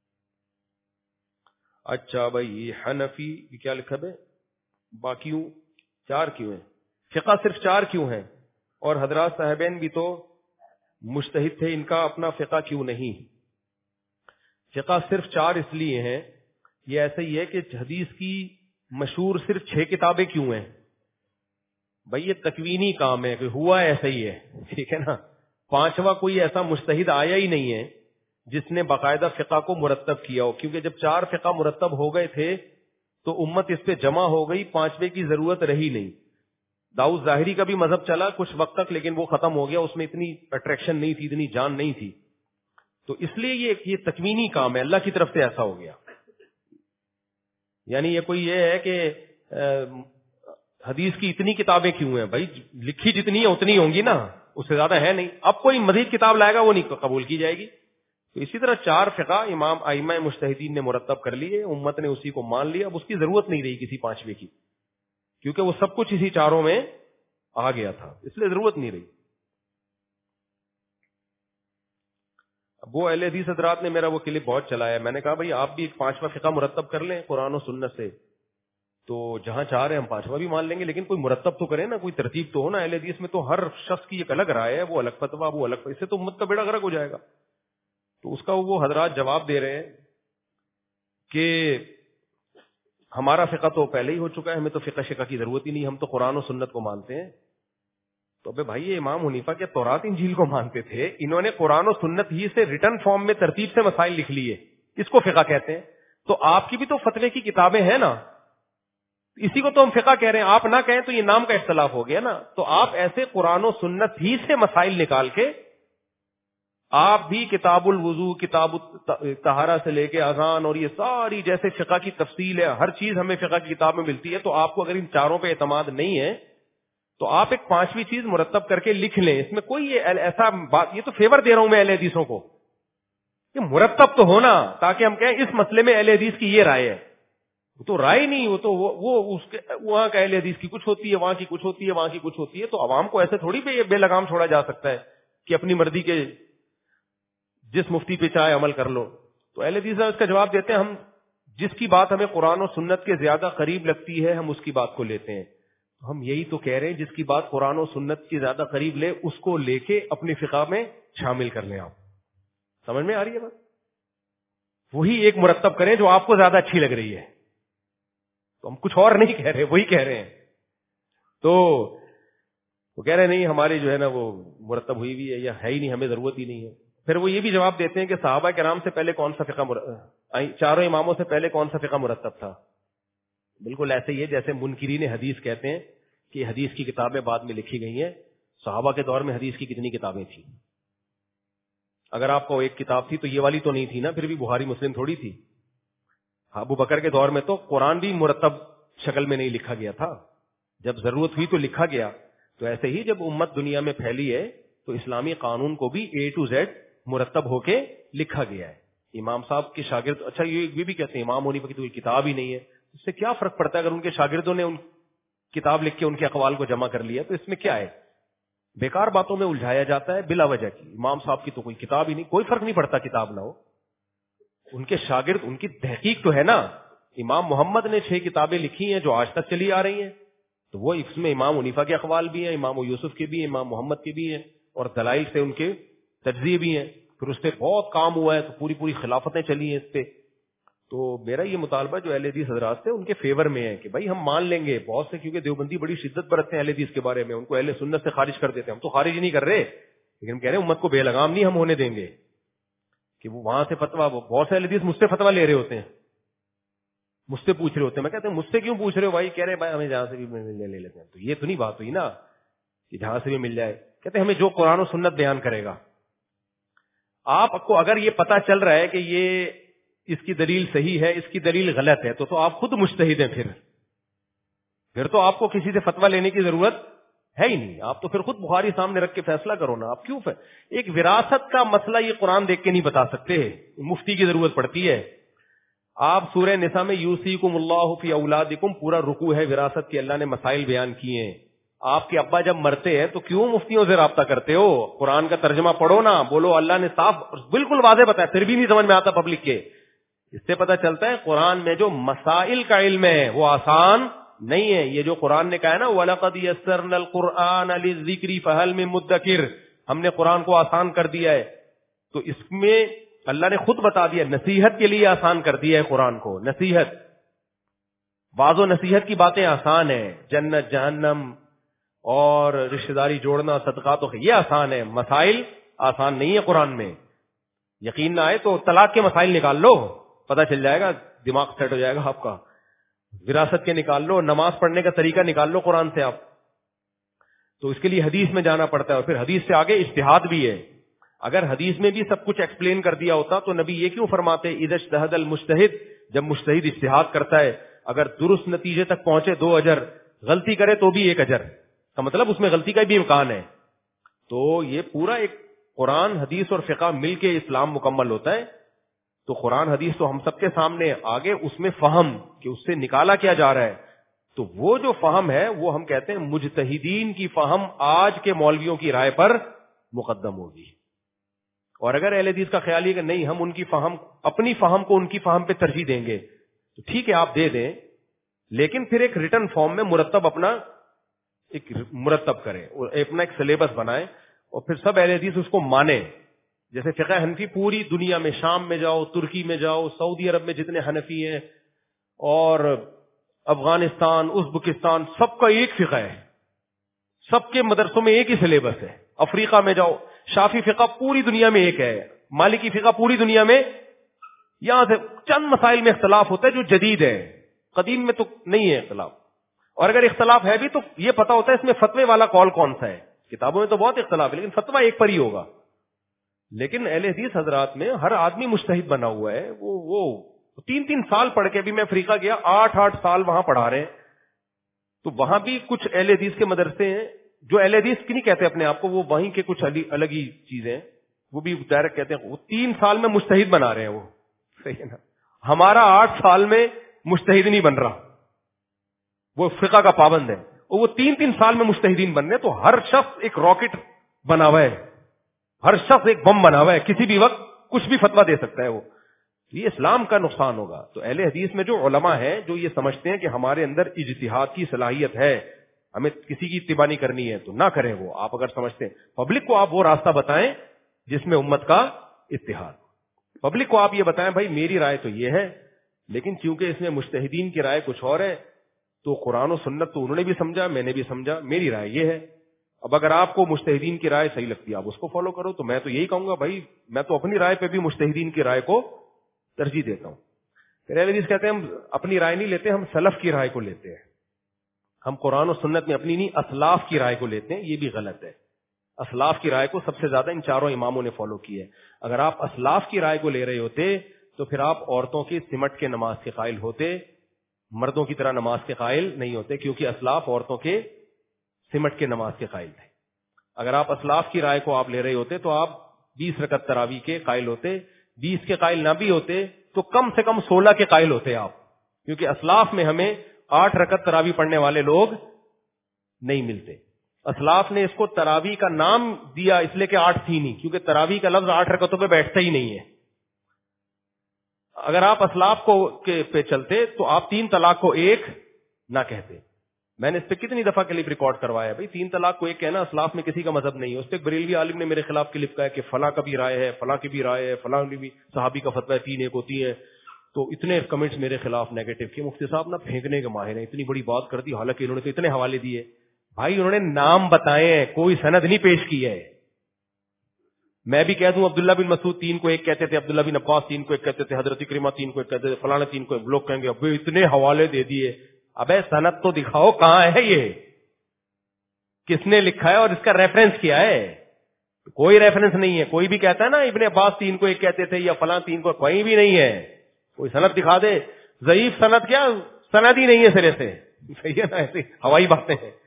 اچھا بھائی، حنفی کیا لکھا ہے؟ باقیوں 4 کیوں ہیں؟ فقہ صرف 4 کیوں ہیں؟ اور حضرات صاحبین بھی تو مجتہد تھے، ان کا اپنا فقہ کیوں نہیں؟ فقہ صرف 4 اس لیے ہیں، یہ ایسا ہی ہے کہ حدیث کی مشہور صرف 6 کتابیں کیوں ہیں؟ بھائی یہ تکوینی کام ہے کہ ہوا ایسا ہی ہے، ٹھیک ہے نا. 5واں کوئی ایسا مجتہد آیا ہی نہیں ہے جس نے باقاعدہ فقہ کو مرتب کیا ہو، کیونکہ جب 4 فقہ مرتب ہو گئے تھے تو امت اس پہ جمع ہو گئی، 5ویں کی ضرورت رہی نہیں. داؤد ظاہری کا بھی مذہب چلا کچھ وقت تک، لیکن وہ ختم ہو گیا، اس میں اتنی اٹریکشن نہیں تھی، اتنی جان نہیں تھی. تو اس لیے یہ تکوینی کام ہے، اللہ کی طرف سے ایسا ہو گیا. یعنی یہ کوئی یہ ہے کہ حدیث کی اتنی کتابیں کیوں ہیں؟ بھائی لکھی جتنی ہے اتنی ہوں گی نا، اس سے زیادہ ہے نہیں. اب کوئی مزید کتاب لائے گا وہ نہیں قبول کی جائے گی. تو اسی طرح 4 فقہ امام ائمہ مجتہدین نے مرتب کر لیے، امت نے اسی کو مان لیا. اب اس کی ضرورت نہیں رہی کسی 5ویں کی، کیونکہ وہ سب کچھ اسی 4 میں آ گیا تھا، اس لیے ضرورت نہیں رہی. اب وہ اہل حدیث حضرات نے میرا وہ کلپ بہت چلایا، میں نے کہا بھائی آپ بھی ایک 5واں فقہ مرتب کر لیں قرآن و سنت سے، تو جہاں چاہ رہے ہیں ہم 5واں بھی مان لیں گے، لیکن کوئی مرتب تو کریں نا، کوئی ترتیب تو ہو نا. اہل حدیث میں تو ہر شخص کی ایک الگ رائے ہے، وہ الگ فتویٰ، وہ الگ، اس سے تو امت کا بیڑا غرق ہو جائے گا. تو اس کا وہ حضرات جواب دے رہے ہیں کہ ہمارا فقہ تو پہلے ہی ہو چکا ہے، ہمیں تو فقہ شقہ کی ضرورت ہی نہیں، ہم تو قرآن و سنت کو مانتے ہیں. تو بھائی یہ امام حنیفہ کے تورات انجیل کو مانتے تھے، انہوں نے قرآن و سنت ہی سے ریٹن فارم میں ترتیب سے مسائل لکھ لیے، اس کو فقہ کہتے ہیں. تو آپ کی بھی تو فتوے کی کتابیں ہیں نا، اسی کو تو ہم فقہ کہہ رہے ہیں. آپ نہ کہیں تو یہ نام کا اختلاف ہو گیا نا. تو آپ ایسے قرآن و سنت ہی سے مسائل نکال کے آپ بھی کتاب الوضو، کتاب طہارہ سے لے کے اذان اور یہ ساری جیسے فقہ کی تفصیل ہے، ہر چیز ہمیں فقہ کی کتاب میں ملتی ہے. تو آپ کو اگر ان 4 پہ اعتماد نہیں ہے تو آپ ایک 5ویں چیز مرتب کر کے لکھ لیں. اس میں کوئی ایسا بات، یہ تو فیور دے رہا ہوں میں اہل حدیثوں کو، یہ مرتب تو ہونا تاکہ ہم کہیں اس مسئلے میں اہل حدیث کی یہ رائے ہے. وہ تو رائے نہیں، وہ تو وہ اس کے وہاں کا اہل حدیث کی کچھ ہوتی ہے، وہاں کی کچھ ہوتی ہے، وہاں کی کچھ ہوتی ہے. تو عوام کو ایسے تھوڑی بے لگام چھوڑا جا سکتا ہے کہ اپنی مرضی کے جس مفتی پہ چاہے عمل کر لو. تو اہل حدیث اس کا جواب دیتے ہیں ہم جس کی بات ہمیں قرآن و سنت کے زیادہ قریب لگتی ہے ہم اس کی بات کو لیتے ہیں. ہم یہی تو کہہ رہے ہیں جس کی بات قرآن و سنت کی زیادہ قریب لے اس کو لے کے اپنی فقہ میں شامل کر لیں آپ. سمجھ میں آ رہی ہے بات؟ وہی ایک مرتب کریں جو آپ کو زیادہ اچھی لگ رہی ہے. تو ہم کچھ اور نہیں کہہ رہے, وہی کہہ رہے ہیں. تو وہ کہہ رہے نہیں ہماری جو ہے نا وہ مرتب ہوئی ہوئی ہے یا ہے ہی نہیں, ہمیں ضرورت ہی نہیں ہے. پھر وہ یہ بھی جواب دیتے ہیں کہ صحابہ کرام سے پہلے کون سا فقہ چاروں اماموں سے پہلے کون سا فقہ مرتب تھا. بالکل ایسے ہی ہے جیسے منکرین حدیث کہتے ہیں کہ حدیث کی کتابیں بعد میں لکھی گئی ہیں. صحابہ کے دور میں حدیث کی کتنی کتابیں تھیں؟ اگر آپ کو ایک کتاب تھی تو یہ والی تو نہیں تھی نا, پھر بھی بخاری مسلم تھوڑی تھی. ابو بکر کے دور میں تو قرآن بھی مرتب شکل میں نہیں لکھا گیا تھا, جب ضرورت ہوئی تو لکھا گیا. تو ایسے ہی جب امت دنیا میں پھیلی ہے تو اسلامی قانون کو بھی اے ٹو زیڈ مرتب ہو کے لکھا گیا ہے. امام صاحب کے شاگرد, اچھا یہ بھی کہتے ہیں امام حنیفہ کی تو کوئی کتاب ہی نہیں ہے. اس سے کیا فرق پڑتا ہے اگر ان کے شاگردوں نے ان کتاب لکھ کے ان کے اقوال کو جمع کر لیا تو اس میں کیا ہے؟ بیکار باتوں میں الجھایا جاتا ہے بلا وجہ کی. امام صاحب کی تو کوئی کتاب ہی نہیں, کوئی فرق نہیں پڑتا کتاب نہ ہو. ان کے شاگرد, ان کی تحقیق تو ہے نا. امام محمد نے 6 کتابیں لکھی ہیں جو آج تک چلی آ رہی ہیں, تو وہ اس میں امام حنیفہ کے اقوال بھی ہیں, امام یوسف کے بھی ہیں, امام محمد کے بھی ہیں, اور دلائل سے ان کے تجزیے بھی ہیں. پھر اس پہ بہت کام ہوا ہے, تو پوری خلافتیں چلی ہیں اس پہ. تو میرا یہ مطالبہ جو اہل حدیث حضرات سے ان کے فیور میں ہے کہ بھائی ہم مان لیں گے بہت سے, کیونکہ دیوبندی بڑی شدت برتتے ہیں اہل حدیث کے بارے میں, ان کو اہل سنت سے خارج کر دیتے ہیں. ہم تو خارج نہیں کر رہے, لیکن ہم کہہ رہے ہیں امت کو بے لگام نہیں ہم ہونے دیں گے کہ وہ وہاں سے فتوا, بہت سے اہل حدیث مجھ سے فتوا لے رہے ہوتے ہیں, مجھ سے پوچھ رہے ہوتے ہیں. میں کہتے ہیں مجھ سے کیوں پوچھ رہے ہو بھائی؟ کہہ رہے بھائی ہمیں جہاں سے بھی لے لیتے ہیں. تو یہ تو نہیں بات ہوئی نا کہ جہاں سے بھی مل جائے. کہتے ہیں ہمیں جو قرآن و سنت بیان کرے گا. آپ کو اگر یہ پتا چل رہا ہے کہ یہ اس کی دلیل صحیح ہے, اس کی دلیل غلط ہے, تو آپ خود مجتہد ہیں. پھر تو آپ کو کسی سے فتوا لینے کی ضرورت ہے ہی نہیں. آپ تو پھر خود بخاری سامنے رکھ کے فیصلہ کرو نا. آپ کیوں ایک وراثت کا مسئلہ یہ قرآن دیکھ کے نہیں بتا سکتے, مفتی کی ضرورت پڑتی ہے. آپ سورہ نساء میں یوصیکم اللہ فی اولادکم پورا رکوع ہے وراثت کی, اللہ نے مسائل بیان کیے ہیں. آپ کے ابا جب مرتے ہیں تو کیوں مفتیوں سے رابطہ کرتے ہو؟ قرآن کا ترجمہ پڑھو نا, بولو اللہ نے صاف بالکل واضح بتایا, پھر بھی نہیں سمجھ میں آتا پبلک کے. اس سے پتہ چلتا ہے قرآن میں جو مسائل کا علم ہے وہ آسان نہیں ہے. یہ جو قرآن نے کہا ہے نا وَلَقَدْ يَسَّرْنَا الْقُرْآنَ لِلذِّكْرِ فَهَلْ مِن مُدَّكِرٍ, ہم نے قرآن کو آسان کر دیا ہے. تو اس میں اللہ نے خود بتا دیا نصیحت کے لیے آسان کر دیا ہے قرآن کو. نصیحت, واضح و نصیحت کی باتیں آسان ہیں, جنت جہنم اور رشتہ داری جوڑنا صدقات یہ آسان ہے. مسائل آسان نہیں ہے قرآن میں. یقین نہ آئے تو طلاق کے مسائل نکال لو, پتہ چل جائے گا, دماغ سیٹ ہو جائے گا آپ کا. وراثت کے نکال لو, نماز پڑھنے کا طریقہ نکال لو قرآن سے آپ. تو اس کے لیے حدیث میں جانا پڑتا ہے, اور پھر حدیث سے آگے اجتہاد بھی ہے. اگر حدیث میں بھی سب کچھ ایکسپلین کر دیا ہوتا تو نبی یہ کیوں فرماتے اذا اجتہد المجتہد, جب مجتہد اجتہاد کرتا ہے اگر درست نتیجے تک پہنچے 2 اجر, غلطی کرے تو بھی 1 اجر, کا مطلب اس میں غلطی کا بھی امکان ہے. تو یہ پورا ایک قرآن حدیث اور فقہ مل کے اسلام مکمل ہوتا ہے. تو قرآن حدیث تو ہم سب کے سامنے, آگے اس میں فہم کہ اس سے نکالا کیا جا رہا ہے. تو وہ جو فہم ہے وہ ہم کہتے ہیں مجتہدین کی فہم آج کے مولویوں کی رائے پر مقدم ہوگی. اور اگر اہل حدیث کا خیال ہے کہ نہیں ہم ان کی فہم, اپنی فہم کو ان کی فہم پہ ترجیح دیں گے, تو ٹھیک ہے آپ دے دیں, لیکن پھر ایک ریٹن فارم میں مرتب اپنا ایک مرتب کریں, اپنا ایک سلیبس بنائیں, اور پھر سب اہل حدیث اس کو مانیں. جیسے فقہ حنفی پوری دنیا میں, شام میں جاؤ, ترکی میں جاؤ, سعودی عرب میں جتنے حنفی ہیں, اور افغانستان, ازبکستان, سب کا ایک فقہ ہے, سب کے مدرسوں میں ایک ہی سلیبس ہے. افریقہ میں جاؤ, شافی فقہ پوری دنیا میں ایک ہے, مالکی فقہ پوری دنیا میں. یہاں سے چند مسائل میں اختلاف ہوتا ہے جو جدید ہے, قدیم میں تو نہیں ہے اختلاف. اور اگر اختلاف ہے بھی تو یہ پتا ہوتا ہے اس میں فتوے والا قول کون سا ہے. کتابوں میں تو بہت اختلاف ہے لیکن فتویٰ ایک پر ہی ہوگا. لیکن اہل حدیث حضرات میں ہر آدمی مجتہد بنا ہوا ہے. وہ 3 سال پڑھ کے بھی, میں افریقہ گیا 8 سال وہاں پڑھا رہے ہیں, تو وہاں بھی کچھ اہل حدیث کے مدرسے ہیں جو اہل حدیث کی نہیں کہتے اپنے آپ کو, وہ وہیں کے کچھ الگ ہی چیزیں, وہ بھی ڈائریکٹ کہتے ہیں وہ 3 سال میں مجتہد بنا رہے ہیں. وہ صحیح ہے نا, ہمارا 8 سال میں مجتہد نہیں بن رہا, وہ فقہ کا پابند ہے, اور وہ 3 سال میں مجتہدین بن رہے. تو ہر شخص ایک راکٹ بنا ہوا ہے, ہر شخص ایک بم بنا ہوا ہے, کسی بھی وقت کچھ بھی فتویٰ دے سکتا ہے. وہ یہ اسلام کا نقصان ہوگا. تو اہل حدیث میں جو علماء ہیں جو یہ سمجھتے ہیں کہ ہمارے اندر اجتہاد کی صلاحیت ہے, ہمیں کسی کی اتباع نہیں کرنی ہے, تو نہ کریں وہ. آپ اگر سمجھتے ہیں, پبلک کو آپ وہ راستہ بتائیں جس میں امت کا اتحاد. پبلک کو آپ یہ بتائیں بھائی میری رائے تو یہ ہے, لیکن چونکہ اس میں مجتہدین کی رائے کچھ اور ہے, تو قرآن و سنت تو انہوں نے بھی سمجھا, میں نے بھی سمجھا, میری رائے یہ ہے. اب اگر آپ کو مجتہدین کی رائے صحیح لگتی ہے آپ اس کو فالو کرو, تو میں تو یہی کہوں گا بھائی میں تو اپنی رائے پہ بھی مجتہدین کی رائے کو ترجیح دیتا ہوں. پھر اہل حدیث کہتے ہیں ہم اپنی رائے نہیں لیتے, ہم سلف کی رائے کو لیتے ہیں. ہم قرآن و سنت میں اپنی نہیں اسلاف کی رائے کو لیتے ہیں, یہ بھی غلط ہے. اسلاف کی رائے کو سب سے زیادہ ان چاروں اماموں نے فالو کی ہے. اگر آپ اسلاف کی رائے کو لے رہے ہوتے تو پھر آپ عورتوں کی سمٹ کے نماز کے قائل ہوتے, مردوں کی طرح نماز کے قائل نہیں ہوتے, کیونکہ اسلاف عورتوں کے سمٹ کے نماز کے قائل تھے. اگر آپ اسلاف کی رائے کو آپ لے رہے ہوتے تو آپ 20 رکعت تراویح کے قائل ہوتے, 20 کے قائل نہ بھی ہوتے تو کم سے کم 16 کے قائل ہوتے آپ, کیونکہ اسلاف میں ہمیں 8 رکعت تراویح پڑھنے والے لوگ نہیں ملتے. اسلاف نے اس کو تراویح کا نام دیا اس لیے کہ 8 تھی نہیں, کیونکہ تراویح کا لفظ 8 رکعتوں پہ بیٹھتا ہی نہیں ہے. اگر آپ اسلاف کو پہ چلتے تو آپ 3 طلاق کو 1 نہ کہتے. میں نے اس پہ کتنی دفعہ کلپ ریکارڈ کروایا بھائی, 3 طلاق کو 1 کہنا اسلاف میں کسی کا مذہب نہیں ہے. اس پہ ایک بریلوی عالم نے میرے خلاف کلپ کہا کہ فلاں کا بھی رائے ہے, فلاں کی بھی رائے ہے, فلاں کی بھی صحابی کا فتویٰ 3 1 ہوتی ہے. تو اتنے کمنٹس میرے خلاف نیگیٹو کہ مفتی صاحب نا پھینکنے کے ماہر ہیں, اتنی بڑی بات کر دی, حالانکہ انہوں نے تو اتنے حوالے دیے. بھائی انہوں نے نام بتائے ہیں, کوئی سند نہیں پیش کی ہے. میں بھی کہہ دوں عبداللہ بن مسعود 3 کو 1 کہتے تھے, عبداللہ بن عباس 3 کو 1 کہتے تھے, حضرت کریمہ 3 کو 1 کہتے تھے, فلاں 3 کو 1, لوگ کہیں گے ابے اتنے حوالے دے دیے. ابے سند تو دکھاؤ کہاں ہے, یہ کس نے لکھا ہے اور اس کا ریفرنس کیا ہے. کوئی ریفرنس نہیں ہے. کوئی بھی کہتا ہے نا ابن عباس 3 کو 1 کہتے تھے یا فلاں 3 کو, کوئی بھی نہیں ہے. کوئی سند دکھا دے. ضعیف سند کیا, سند ہی نہیں ہے سرے سے. صحیح ہے نا, ایسی ہوائی باتیں ہیں.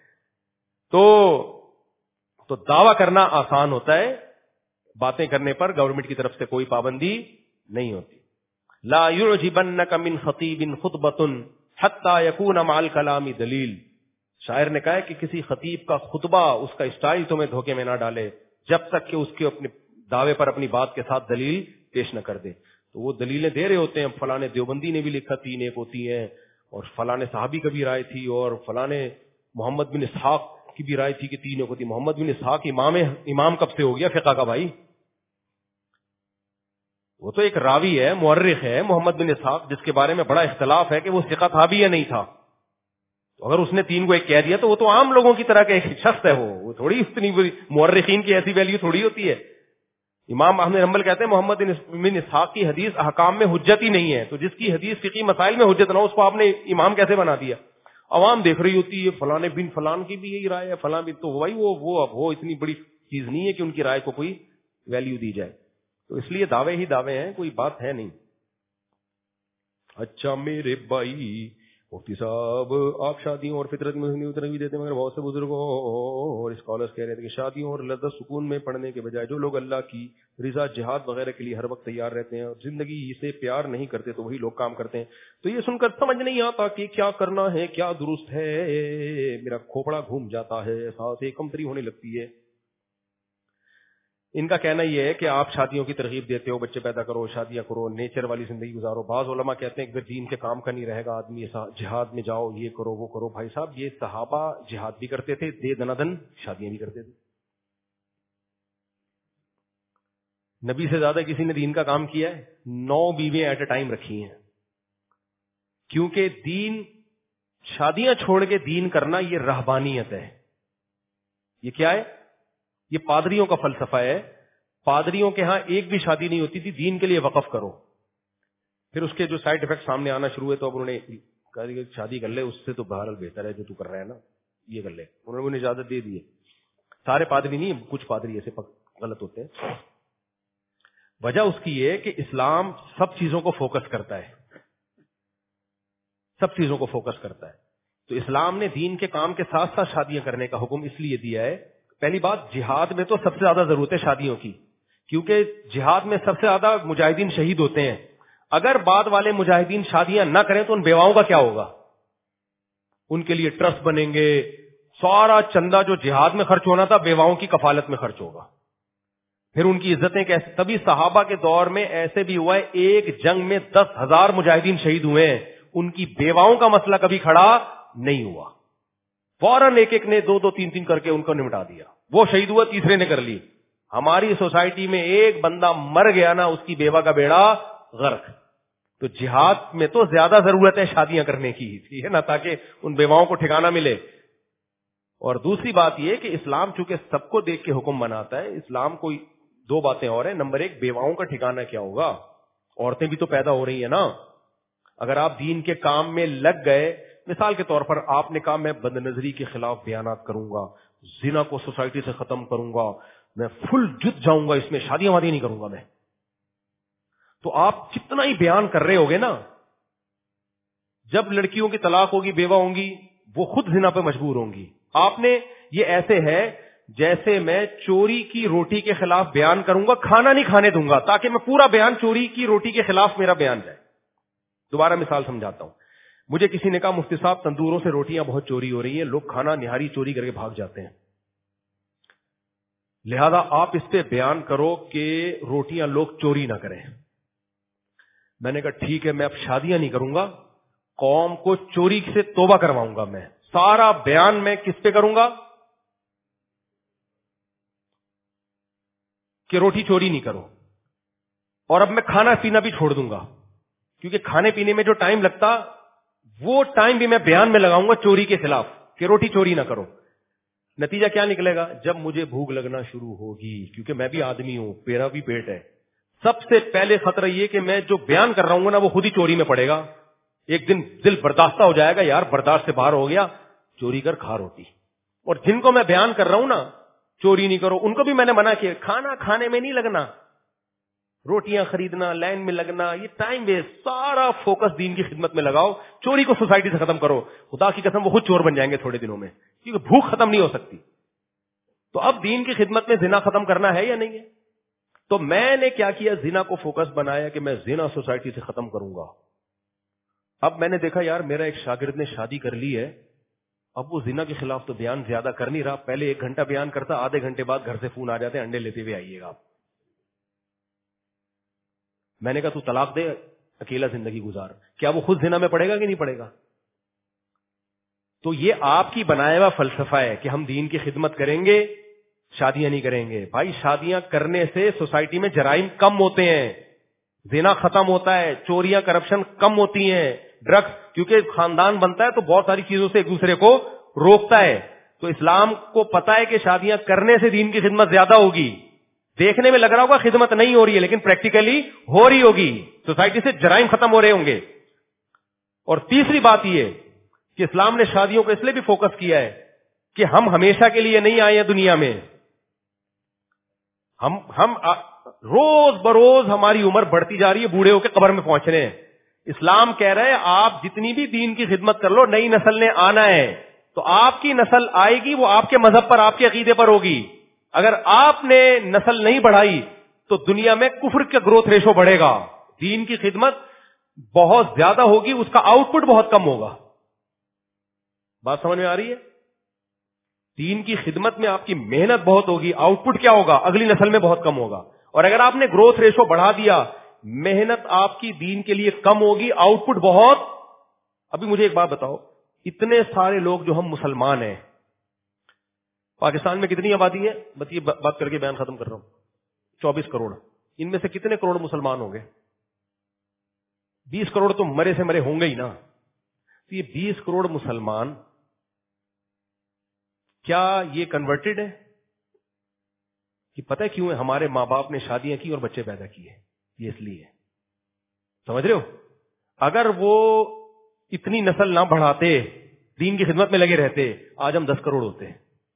تو دعویٰ کرنا آسان ہوتا ہے, باتیں کرنے پر گورنمنٹ کی طرف سے کوئی پابندی نہیں ہوتی. لا يعجبنك من خطیب خطبۃ حتى يكون مع الكلام دلیل. شاعر نے کہا ہے کہ کسی خطیب کا خطبہ, اس کا اسٹائل تمہیں دھوکے میں نہ ڈالے جب تک کہ اس کے اپنے دعوے پر اپنی بات کے ساتھ دلیل پیش نہ کر دے. تو وہ دلیلیں دے رہے ہوتے ہیں, فلاں دیوبندی نے بھی لکھا 3 1 ہوتی ہیں, اور فلاں صحابی کا بھی رائے تھی, اور فلاں محمد بن اسحاق کی بھی رائے تھی کہ 3 1 ہوتی. محمد بن اسحاق امام کب سے ہو گیا فقہ کا بھائی؟ وہ تو ایک راوی ہے, مورخ ہے محمد بن اسحاق, جس کے بارے میں بڑا اختلاف ہے کہ وہ ثقہ تھا بھی یا نہیں تھا. تو اگر اس نے 3 کو 1 کہہ دیا تو وہ تو عام لوگوں کی طرح کا ایک شخص ہے, وہ تھوڑی اتنی بڑی مورخین کی ایسی ویلیو تھوڑی ہوتی ہے. امام احمد بن حنبل کہتے ہیں محمد بن اسحاق کی حدیث احکام میں حجت ہی نہیں ہے. تو جس کی حدیث فقہی مسائل میں حجت نہ ہو, اس کو آپ نے امام کیسے بنا دیا؟ عوام دیکھ رہی ہوتی ہے فلاں بن فلان کی بھی یہی رائے ہے, فلاں بھی, تو بھائی وہ اتنی بڑی چیز نہیں ہے کہ ان کی رائے کو کوئی ویلیو دی جائے. تو اس لیے دعوے ہی دعوے ہیں, کوئی بات ہے نہیں. اچھا میرے بھائی مفتی صاحب, آپ شادیوں اور فطرت میں بھی دیتے ہیں, مگر بہت سے بزرگوں اور اسکالرز کہہ رہے تھے کہ شادیوں اور لذت سکون میں پڑھنے کے بجائے جو لوگ اللہ کی رضا جہاد وغیرہ کے لیے ہر وقت تیار رہتے ہیں اور زندگی سے پیار نہیں کرتے تو وہی لوگ کام کرتے ہیں. تو یہ سن کر سمجھ نہیں آتا کہ کیا کرنا ہے, کیا درست ہے. میرا کھوپڑا گھوم جاتا ہے, سانسیں کمتری ہونے لگتی ہے. ان کا کہنا یہ ہے کہ آپ شادیوں کی ترغیب دیتے ہو, بچے پیدا کرو, شادیاں کرو, نیچر والی زندگی گزارو. بعض علماء کہتے ہیں کہ دین کے کام کا نہیں رہے گا آدمی, جہاد میں جاؤ, یہ کرو وہ کرو. بھائی صاحب یہ صحابہ جہاد بھی کرتے تھے, دے دنادن شادیاں بھی کرتے تھے. نبی سے زیادہ کسی نے دین کا کام کیا ہے؟ 9 بیویاں ایٹ اے ٹائم رکھی ہیں. کیونکہ دین, شادیاں چھوڑ کے دین کرنا یہ رہبانیت ہے. یہ کیا ہے؟ یہ پادریوں کا فلسفہ ہے. پادریوں کے ہاں ایک بھی شادی نہیں ہوتی تھی, دین کے لیے وقف کرو. پھر اس کے جو سائڈ افیکٹ سامنے آنا شروع ہوئے تو اب انہوں نے کہا کہ شادی کر لے, اس سے تو بہرحال بہتر ہے جو تو کر رہا ہے نا, یہ کر لے. انہوں نے انہیں اجازت دے دی ہے. سارے پادری نہیں, کچھ پادری ایسے غلط ہوتے ہیں. وجہ اس کی یہ کہ اسلام سب چیزوں کو فوکس کرتا ہے, سب چیزوں کو فوکس کرتا ہے. تو اسلام نے دین کے کام کے ساتھ ساتھ شادیاں کرنے کا حکم اس لیے دیا ہے. پہلی بات, جہاد میں تو سب سے زیادہ ضرورت ہے شادیوں کی, کیونکہ جہاد میں سب سے زیادہ مجاہدین شہید ہوتے ہیں. اگر بعد والے مجاہدین شادیاں نہ کریں تو ان بیواؤں کا کیا ہوگا؟ ان کے لیے ٹرسٹ بنیں گے, سارا چندہ جو جہاد میں خرچ ہونا تھا بیواؤں کی کفالت میں خرچ ہوگا. پھر ان کی عزتیں کیسے؟ تبھی صحابہ کے دور میں ایسے بھی ہوا ہے, ایک جنگ میں 10,000 مجاہدین شہید ہوئے ہیں, ان کی بیواؤں کا مسئلہ کبھی کھڑا نہیں ہوا. فوراً ایک ایک نے 2 2 3 3 کر کے ان کو نمٹا دیا. وہ شہید ہوا, تیسرے نے کر لی. ہماری سوسائٹی میں ایک بندہ مر گیا نا، اس کی بیوہ کا بیڑا غرق. تو جہاد میں تو زیادہ ضرورت ہے شادیاں کرنے کی، ٹھیک ہے نا، تاکہ ان بیواؤں کو ٹھکانہ ملے. اور دوسری بات یہ کہ اسلام چونکہ سب کو دیکھ کے حکم بناتا ہے، اسلام کو دو باتیں اور ہیں. نمبر ایک، بیواؤں کا ٹھکانہ کیا ہوگا؟ عورتیں بھی تو پیدا ہو رہی ہیں نا. اگر آپ دین کے کام میں لگ گئے، مثال کے طور پر آپ نے کہا میں بد نظری کے خلاف بیانات کروں گا، زنا کو سوسائٹی سے ختم کروں گا، میں فل جت جاؤں گا، اس میں شادیاں وادی نہیں کروں گا میں. تو آپ کتنا ہی بیان کر رہے ہوگے نا، جب لڑکیوں کی طلاق ہوگی، بیوہ ہوں گی، وہ خود زنا پہ مجبور ہوں گی. آپ نے یہ ایسے ہے جیسے میں چوری کی روٹی کے خلاف بیان کروں گا، کھانا نہیں کھانے دوں گا، تاکہ میں پورا بیان چوری کی روٹی کے خلاف میرا بیان جائے. دوبارہ مثال سمجھاتا ہوں. مجھے کسی نے کہا مفتی صاحب تندوروں سے روٹیاں بہت چوری ہو رہی ہیں، لوگ کھانا نہاری چوری کر کے بھاگ جاتے ہیں، لہذا آپ اس پہ بیان کرو کہ روٹیاں لوگ چوری نہ کریں. میں نے کہا ٹھیک ہے، میں اب شادیاں نہیں کروں گا، قوم کو چوری سے توبہ کرواؤں گا. میں سارا بیان میں کس پہ کروں گا کہ روٹی چوری نہیں کرو، اور اب میں کھانا پینا بھی چھوڑ دوں گا، کیونکہ کھانے پینے میں جو ٹائم لگتا وہ ٹائم بھی میں بیان میں لگاؤں گا چوری کے خلاف کہ روٹی چوری نہ کرو. نتیجہ کیا نکلے گا؟ جب مجھے بھوک لگنا شروع ہوگی، کیونکہ میں بھی آدمی ہوں، میرا بھی پیٹ ہے، سب سے پہلے خطرہ یہ کہ میں جو بیان کر رہا ہوں نا وہ خود ہی چوری میں پڑے گا. ایک دن دل برداشتہ ہو جائے گا، یار برداشت سے باہر ہو گیا، چوری کر کھا روٹی. اور جن کو میں بیان کر رہا ہوں نا چوری نہیں کرو، ان کو بھی میں نے منع کیا، کھانا کھانے میں نہیں لگنا، روٹیاں خریدنا، لائن میں لگنا، یہ ٹائم ویسٹ. سارا فوکس دین کی خدمت میں لگاؤ، چوری کو سوسائٹی سے ختم کرو. خدا کی قسم وہ خود چور بن جائیں گے تھوڑے دنوں میں، کیونکہ بھوک ختم نہیں ہو سکتی. تو اب دین کی خدمت میں زنا ختم کرنا ہے یا نہیں ہے؟ تو میں نے کیا کیا، زنا کو فوکس بنایا کہ میں زنا سوسائٹی سے ختم کروں گا. اب میں نے دیکھا یار میرا ایک شاگرد نے شادی کر لی ہے، اب وہ زنا کے خلاف تو بیان زیادہ کر نہیں رہا. پہلے 1 گھنٹہ بیان کرتا، آدھے گھنٹے بعد گھر سے فون آ جاتے انڈے لیتے ہوئے آئیے گا. میں نے کہا تو طلاق دے، اکیلا زندگی گزار. کیا وہ خود زنا میں پڑے گا کہ نہیں پڑے گا؟ تو یہ آپ کی بنایا ہوا فلسفہ ہے کہ ہم دین کی خدمت کریں گے، شادیاں نہیں کریں گے. بھائی شادیاں کرنے سے سوسائٹی میں جرائم کم ہوتے ہیں، زنا ختم ہوتا ہے، چوریاں کرپشن کم ہوتی ہیں، ڈرگس، کیونکہ خاندان بنتا ہے تو بہت ساری چیزوں سے ایک دوسرے کو روکتا ہے. تو اسلام کو پتا ہے کہ شادیاں کرنے سے دین کی خدمت زیادہ ہوگی. دیکھنے میں لگ رہا ہوگا خدمت نہیں ہو رہی ہے، لیکن پریکٹیکلی ہو رہی ہوگی، سوسائٹی سے جرائم ختم ہو رہے ہوں گے. اور تیسری بات یہ کہ اسلام نے شادیوں کو اس لیے بھی فوکس کیا ہے کہ ہم ہمیشہ کے لیے نہیں آئے ہیں دنیا میں. ہم روز بروز ہماری عمر بڑھتی جا رہی ہے، بوڑھے ہو کے قبر میں پہنچ رہے ہیں. اسلام کہہ رہے ہیں آپ جتنی بھی دین کی خدمت کر لو، نئی نسل نے آنا ہے، تو آپ کی نسل آئے گی، وہ آپ کے مذہب پر، آپ کے عقیدے پر ہوگی. اگر آپ نے نسل نہیں بڑھائی تو دنیا میں کفر کا گروتھ ریشو بڑھے گا، دین کی خدمت بہت زیادہ ہوگی، اس کا آؤٹ پٹ بہت کم ہوگا. بات سمجھ میں آ رہی ہے؟ دین کی خدمت میں آپ کی محنت بہت ہوگی، آؤٹ پٹ کیا ہوگا؟ اگلی نسل میں بہت کم ہوگا. اور اگر آپ نے گروتھ ریشو بڑھا دیا، محنت آپ کی دین کے لیے کم ہوگی، آؤٹ پٹ بہت. ابھی مجھے ایک بات بتاؤ، اتنے سارے لوگ جو ہم مسلمان ہیں، پاکستان میں کتنی آبادی ہے؟ بتائیے، بات کر کے بیان ختم کر رہا ہوں. 24 کروڑ. ان میں سے کتنے کروڑ مسلمان ہوں گے؟ 20 کروڑ تو مرے سے مرے ہوں گے ہی نا. تو یہ 20 کروڑ مسلمان کیا یہ کنورٹڈ ہے؟ کہ پتہ ہے کیوں ہے؟ ہمارے ماں باپ نے شادیاں کی اور بچے پیدا کیے، یہ اس لیے. سمجھ رہے ہو؟ اگر وہ اتنی نسل نہ بڑھاتے، دین کی خدمت میں لگے رہتے، آج ہم 10 کروڑ ہوتے ہیں.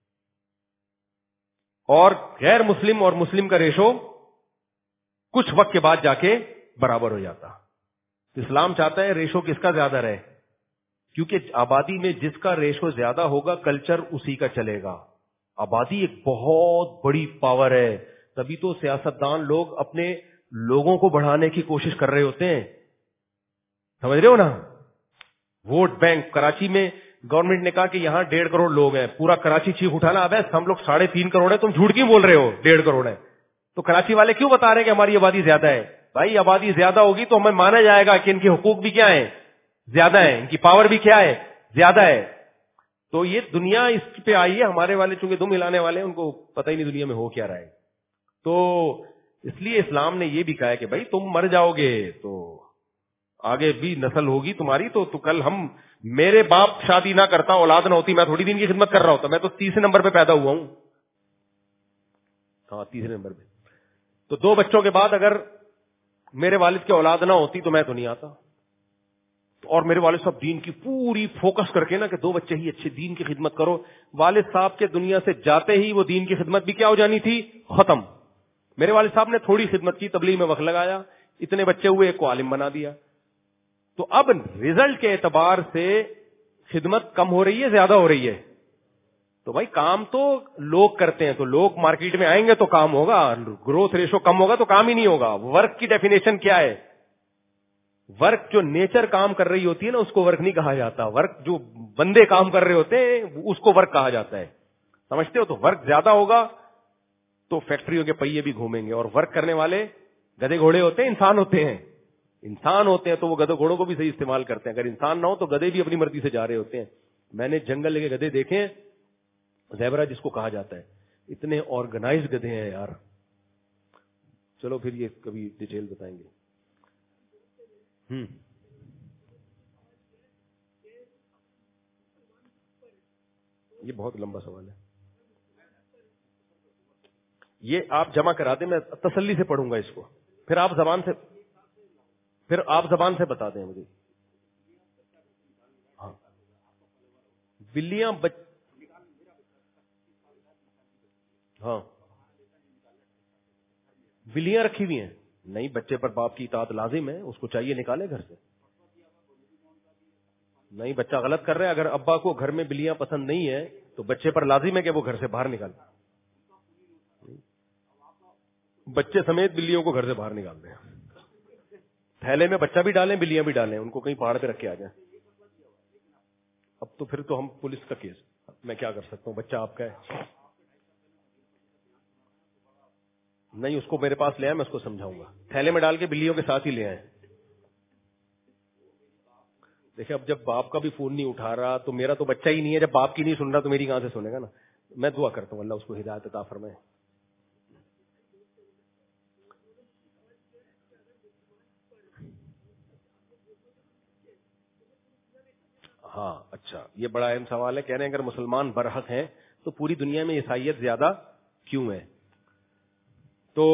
اور غیر مسلم اور مسلم کا ریشو کچھ وقت کے بعد جا کے برابر ہو جاتا. اسلام چاہتا ہے ریشو کس کا زیادہ رہے، کیونکہ آبادی میں جس کا ریشو زیادہ ہوگا کلچر اسی کا چلے گا. آبادی ایک بہت بڑی پاور ہے، تبھی تو سیاستدان لوگ اپنے لوگوں کو بڑھانے کی کوشش کر رہے ہوتے ہیں. سمجھ رہے ہو نا؟ Vote bank. کراچی میں گورنمنٹ نے کہا کہ یہاں 1.5 کروڑ لوگ ہیں، پورا کراچی چیخ اٹھانا، اب ہم لوگ 3.5 کروڑ ہیں، تم جھوٹ کیوں بول رہے ہو 1.5 کروڑ ہے؟ تو کراچی والے کیوں بتا رہے ہیں کہ ہماری آبادی زیادہ ہے؟ بھائی آبادی زیادہ ہوگی تو ہمیں مانا جائے گا کہ ان کے حقوق بھی کیا ہیں؟ زیادہ ہیں، ان کی پاور بھی کیا ہے؟ زیادہ ہے. تو یہ دنیا اس پہ آئی ہے، ہمارے والے چونکہ دم ہلانے والے ہیں، ان کو پتہ ہی نہیں دنیا میں ہو کیا رہا ہے. تو اس لیے اسلام نے یہ بھی کہا ہے کہ بھائی تم مر جاؤ گے تو آگے بھی نسل ہوگی تمہاری, تو کل ہم, میرے باپ شادی نہ کرتا, اولاد نہ ہوتی, میں تھوڑی دین کی خدمت کر رہا ہوتا, میں تو تیسرے نمبر پہ پیدا ہوا ہوں. ہاں تیسرے نمبر پہ. تو 2 بچوں کے بعد اگر میرے والد کی اولاد نہ ہوتی تو میں تو نہیں آتا. اور میرے والد صاحب دین کی پوری فوکس کر کے نا کہ 2 بچے ہی اچھے دین کی خدمت کرو. والد صاحب کے دنیا سے جاتے ہی وہ دین کی خدمت بھی کیا ہو جانی تھی, ختم. میرے والد صاحب نے تھوڑی خدمت کی, تبلیغ میں وقت لگایا, اتنے بچے ہوئے, ایک کو عالم بنا دیا. تو اب رزلٹ کے اعتبار سے خدمت کم ہو رہی ہے زیادہ ہو رہی ہے؟ تو بھائی کام تو لوگ کرتے ہیں, تو لوگ مارکیٹ میں آئیں گے تو کام ہوگا. گروتھ ریشو کم ہوگا تو کام ہی نہیں ہوگا. ورک کی ڈیفینیشن کیا ہے؟ ورک جو نیچر کام کر رہی ہوتی ہے نا اس کو ورک نہیں کہا جاتا. ورک جو بندے کام کر رہے ہوتے ہیں اس کو ورک کہا جاتا ہے. سمجھتے ہو؟ تو ورک زیادہ ہوگا تو فیکٹریوں کے پہیے بھی گھومیں گے. اور ورک کرنے والے گدھے گھوڑے ہوتے ہیں, انسان ہوتے ہیں. انسان ہوتے ہیں تو وہ گدھے گھوڑوں کو بھی صحیح استعمال کرتے ہیں. اگر انسان نہ ہو تو گدھے بھی اپنی مرضی سے جا رہے ہوتے ہیں. میں نے جنگل کے گدھے دیکھے ہیں, زیبرا جس کو کہا جاتا ہے, اتنے آرگنائز گدھے ہیں یار. چلو پھر یہ کبھی ڈیٹیل بتائیں گے. یہ بہت لمبا سوال ہے, یہ آپ جمع کرا دیں, میں تسلی سے پڑھوں گا اس کو, پھر آپ زبان سے بتا دیں مجھے. ہاں بلیاں ہاں بلیاں رکھی ہوئی ہیں. نہیں, بچے پر باپ کی اطاعت لازم ہے, اس کو چاہیے نکالے گھر سے. نہیں, بچہ غلط کر رہا ہے. اگر ابا کو گھر میں بلیاں پسند نہیں ہے تو بچے پر لازم ہے کہ وہ گھر سے باہر نکالے. بچے سمیت بلیوں کو گھر سے باہر نکال دیں. تھیلے میں بچہ بھی ڈالیں, بلیاں بھی ڈالیں, ان کو کہیں پہاڑ پہ رکھ کے آ جائیں. اب تو پھر تو ہم پولیس کا کیس, میں کیا کر سکتا ہوں, بچہ آپ کا ہے. نہیں, اس کو میرے پاس لے آئے, میں اس کو سمجھاؤں گا. تھیلے میں ڈال کے بلیوں کے ساتھ ہی لے آئے. دیکھیں اب جب باپ کا بھی فون نہیں اٹھا رہا تو میرا تو بچہ ہی نہیں ہے. جب باپ کی نہیں سن رہا تو میری کہاں سے سنے گا نا. میں دعا کرتا ہوں اللہ اس کو ہدایت عطا فرمائے. ہاں اچھا, یہ بڑا اہم سوال ہے. کہہ رہے ہیں اگر مسلمان برحق ہیں تو پوری دنیا میں عیسائیت زیادہ کیوں ہے؟ تو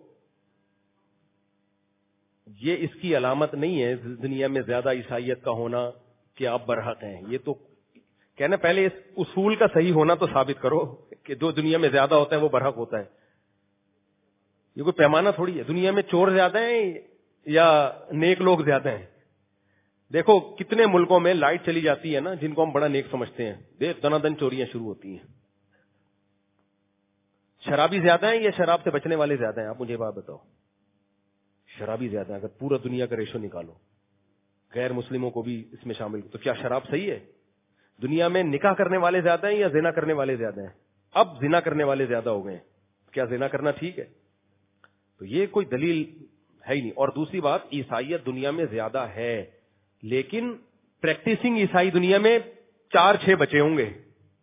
یہ اس کی علامت نہیں ہے دنیا میں زیادہ عیسائیت کا ہونا کہ آپ برحق ہیں. یہ تو کہنا پہلے اس اصول کا صحیح ہونا تو ثابت کرو کہ جو دنیا میں زیادہ ہوتا ہے وہ برحق ہوتا ہے. یہ کوئی پیمانہ تھوڑی ہے. دنیا میں چور زیادہ ہیں یا نیک لوگ زیادہ ہیں؟ دیکھو کتنے ملکوں میں لائٹ چلی جاتی ہے نا, جن کو ہم بڑا نیک سمجھتے ہیں, دیکھ دنا دن چوریاں شروع ہوتی ہیں. شرابی زیادہ ہیں یا شراب سے بچنے والے زیادہ ہیں؟ آپ مجھے بات بتاؤ. شرابی زیادہ ہیں. اگر پورا دنیا کا ریشو نکالو, غیر مسلموں کو بھی اس میں شامل, تو کیا شراب صحیح ہے؟ دنیا میں نکاح کرنے والے زیادہ ہیں یا زنا کرنے والے زیادہ ہیں؟ اب زنا کرنے والے زیادہ ہو گئے ہیں. کیا زنا کرنا ٹھیک ہے؟ تو یہ کوئی دلیل ہے ہی نہیں. اور دوسری بات, عیسائیت دنیا میں زیادہ ہے لیکن پریکٹسنگ عیسائی دنیا میں 4-6 بچے ہوں گے.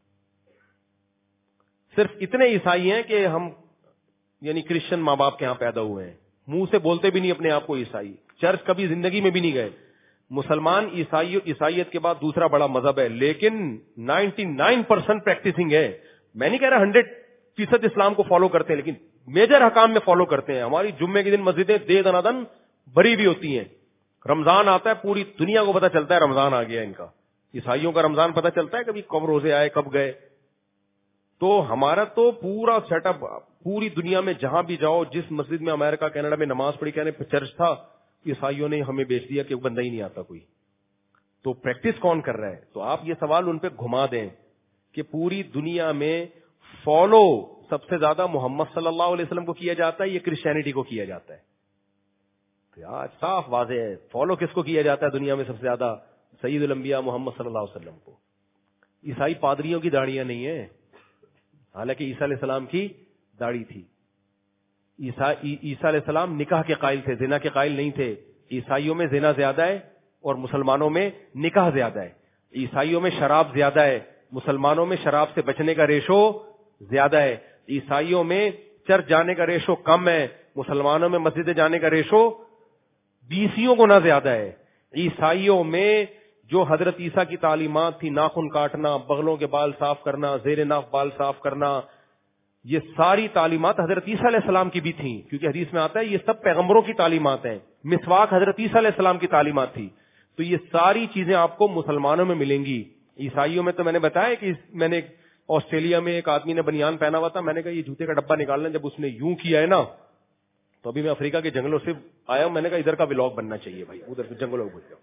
صرف اتنے عیسائی ہیں کہ ہم یعنی کرسچن ماں باپ کے ہاں پیدا ہوئے ہیں, منہ سے بولتے بھی نہیں اپنے آپ کو عیسائی, چرچ کبھی زندگی میں بھی نہیں گئے. مسلمان عیسائیت کے بعد دوسرا بڑا مذہب ہے لیکن 99% پریکٹسنگ ہے. میں نہیں کہہ رہا 100% اسلام کو فالو کرتے ہیں, لیکن میجر حکام میں فالو کرتے ہیں. ہماری جمعے کے دن مسجدیں دے دنادن بری بھی ہوتی ہیں. رمضان آتا ہے پوری دنیا کو پتا چلتا ہے رمضان آ گیا ان کا. عیسائیوں کا رمضان پتا چلتا ہے کبھی کب روزے آئے کب گئے. تو ہمارا تو پورا سیٹ اپ پوری دنیا میں جہاں بھی جاؤ, جس مسجد میں امریکہ کینیڈا میں نماز پڑھی کہنے چرچ تھا, عیسائیوں نے ہمیں بیچ دیا کہ بندہ ہی نہیں آتا کوئی. تو پریکٹس کون کر رہا ہے؟ تو آپ یہ سوال ان پہ گھما دیں کہ پوری دنیا میں فالو سب سے زیادہ محمد صلی اللہ علیہ وسلم کو کیا جاتا ہے, یہ کرسچینٹی کو کیا جاتا ہے. تو آج صاف واضح ہے فالو کس کو کیا جاتا ہے دنیا میں سب سے زیادہ؟ سید الانبیاء محمد صلی اللہ علیہ وسلم کو. عیسائی پادریوں کی داڑیاں نہیں ہیں, حالانکہ عیسیٰ علیہ السلام کی داڑھی تھی. عیسیٰ علیہ السلام نکاح کے قائل تھے, زنا کے قائل نہیں تھے. عیسائیوں میں زنا زیادہ ہے اور مسلمانوں میں نکاح زیادہ ہے. عیسائیوں میں شراب زیادہ ہے, مسلمانوں میں شراب سے بچنے کا ریشو زیادہ ہے. عیسائیوں میں چرچ جانے کا ریشو کم ہے, مسلمانوں میں مسجد جانے کا ریشو 20 گنا زیادہ ہے. عیسائیوں میں جو حضرت عیسیٰ کی تعلیمات تھی, ناخن کاٹنا, بغلوں کے بال صاف کرنا, زیر ناف بال صاف کرنا, یہ ساری تعلیمات حضرت عیسیٰ علیہ السلام کی بھی تھیں, کیونکہ حدیث میں آتا ہے یہ سب پیغمبروں کی تعلیمات ہیں. مسواک حضرت عیسیٰ علیہ السلام کی تعلیمات تھی. تو یہ ساری چیزیں آپ کو مسلمانوں میں ملیں گی. عیسائیوں میں تو میں نے بتایا کہ میں نے آسٹریلیا میں ایک آدمی نے بنیان پہنا ہوا تھا, میں نے کہا یہ جوتے کا ڈبہ نکالنا, جب اس نے یوں کیا ہے نا, تو ابھی میں افریقہ کے جنگلوں سے آیا ہوں, میں نے کہا ادھر کا ولاگ بننا چاہیے بھائی, ادھر جنگلوں میں گھس جاؤ,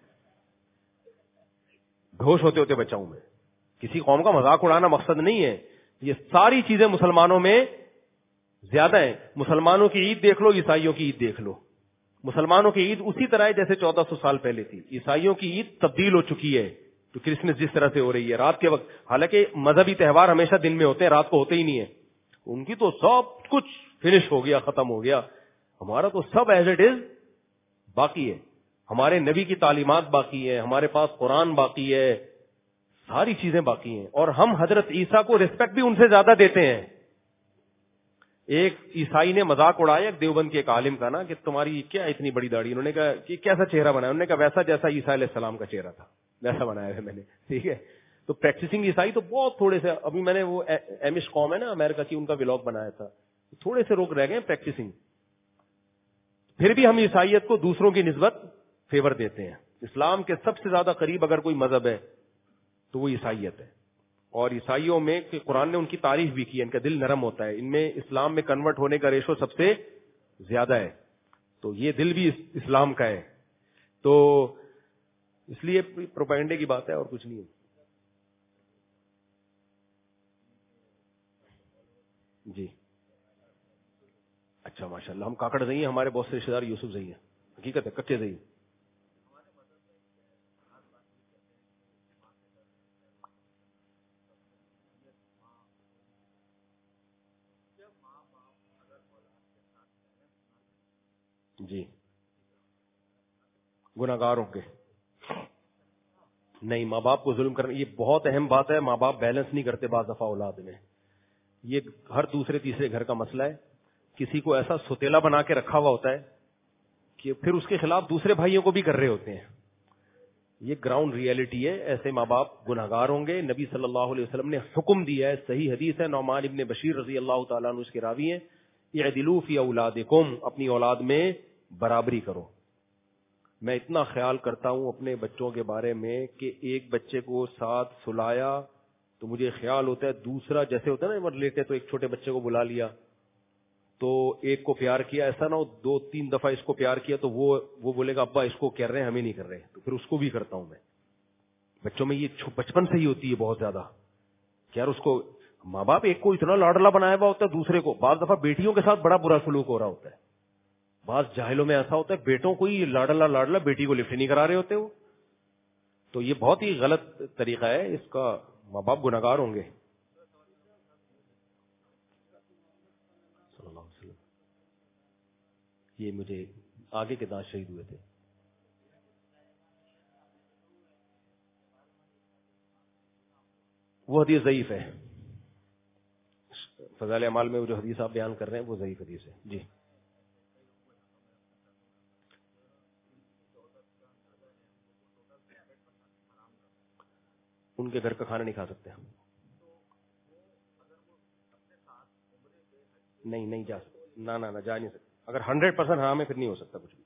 بھوش ہوتے ہوتے بچاؤں میں. کسی قوم کا مذاق اڑانا مقصد نہیں ہے. یہ ساری چیزیں مسلمانوں میں زیادہ ہیں. مسلمانوں کی عید دیکھ لو, عیسائیوں کی عید دیکھ لو. مسلمانوں کی عید اسی طرح ہے جیسے 1400 سال پہلے تھی. عیسائیوں کی عید تبدیل ہو چکی ہے, تو کرسمس جس طرح سے ہو رہی ہے رات کے وقت, حالانکہ مذہبی تہوار ہمیشہ دن میں ہوتے ہیں, رات کو ہوتے ہی نہیں ہے. ان کی تو سب کچھ فنش ہو گیا, ختم ہو گیا. ہمارا تو سب ایز اٹ از باقی ہے. ہمارے نبی کی تعلیمات باقی ہے, ہمارے پاس قرآن باقی ہے, ساری چیزیں باقی ہیں. اور ہم حضرت عیسیٰ کو رسپیکٹ بھی ان سے زیادہ دیتے ہیں. ایک عیسائی نے مذاق اڑایا ایک دیوبند کے ایک عالم کا نا, کہ تمہاری کیا اتنی بڑی داڑھی. انہوں نے کہا کہ کیسا چہرہ بنایا, انہوں نے کہا ویسا جیسا عیسیٰ علیہ السلام کا چہرہ تھا ویسا بنایا ہے میں نے. ٹھیک ہے, تو پریکٹسنگ عیسائی تو بہت تھوڑے سے, ابھی میں نے وہ ایمش قوم ہے نا امریکہ کی, ان کا ولاگ بنایا تھا, تھوڑے سے لوگ رہ گئے پریکٹسنگ. پھر بھی ہم عیسائیت کو دوسروں کی نسبت فیور دیتے ہیں. اسلام کے سب سے زیادہ قریب اگر کوئی مذہب ہے تو وہ عیسائیت ہے. اور عیسائیوں میں قرآن نے ان کی تعریف بھی کی, ان کا دل نرم ہوتا ہے, ان میں اسلام میں کنورٹ ہونے کا ریشو سب سے زیادہ ہے. تو یہ دل بھی اسلام کا ہے. تو اس لیے پروپیگنڈے کی بات ہے اور کچھ نہیں ہے. جی اچھا ماشاء اللہ, ہم کاکڑ زئی ہیں, ہمارے بہت سے رشتے دار یوسف زئی ہیں, حقیقت ہے کچے زئی. جی گناہگاروں کے نہیں, ماں باپ کو ظلم کرنا یہ بہت اہم بات ہے. ماں باپ بیلنس نہیں کرتے بعض دفعہ اولاد میں. یہ ہر دوسرے تیسرے گھر کا مسئلہ ہے. کسی کو ایسا ستیلا بنا کے رکھا ہوا ہوتا ہے کہ پھر اس کے خلاف دوسرے بھائیوں کو بھی کر رہے ہوتے ہیں. یہ گراؤنڈ ریئلٹی ہے. ایسے ماں باپ گناہگار ہوں گے. نبی صلی اللہ علیہ وسلم نے حکم دیا ہے, صحیح حدیث ہے, نعمان ابن بشیر رضی اللہ تعالیٰ عنہ اس کے راوی ہیں, اعدلوا فی اولادکم, اپنی اولاد میں برابری کرو. میں اتنا خیال کرتا ہوں اپنے بچوں کے بارے میں کہ ایک بچے کو ساتھ سلایا تو مجھے خیال ہوتا ہے دوسرا, جیسے ہوتا ہے نا لیٹے تو ایک چھوٹے بچے کو بلا لیا تو ایک کو پیار کیا, ایسا نہ ہو 2-3 دفعہ اس کو پیار کیا تو وہ بولے گا ابا اس کو کر رہے ہیں ہمیں نہیں کر رہے, تو پھر اس کو بھی کرتا ہوں میں. بچوں میں یہ بچپن سے ہی ہوتی ہے بہت زیادہ کہ یار اس کو ماں باپ ایک کو اتنا لاڈلا بنایا ہوا ہوتا ہے, دوسرے کو بعض دفعہ بیٹیوں کے ساتھ بڑا برا سلوک ہو رہا ہوتا ہے. بعض جاہلوں میں ایسا ہوتا ہے بیٹوں کو ہی لاڈلا بیٹی کو لفٹ نہیں کرا رہے ہوتے وہ. تو یہ بہت ہی غلط طریقہ ہے اس کا, ماں باپ گناہگار ہوں گے. صلی اللہ علیہ وسلم, یہ مجھے آگے کے داں شہید ہوئے تھے. وہ حدیث ضعیف ہے. فضائل اعمال میں وہ جو حدیث آپ بیان کر رہے ہیں وہ ضعیف حدیث ہے. جی ان کے گھر کا کھانا نہیں کھا سکتے. نہیں جا سکتے, نہ جا نہیں سکتے. اگر 100% حرام ہے پھر نہیں ہو سکتا کچھ بھی.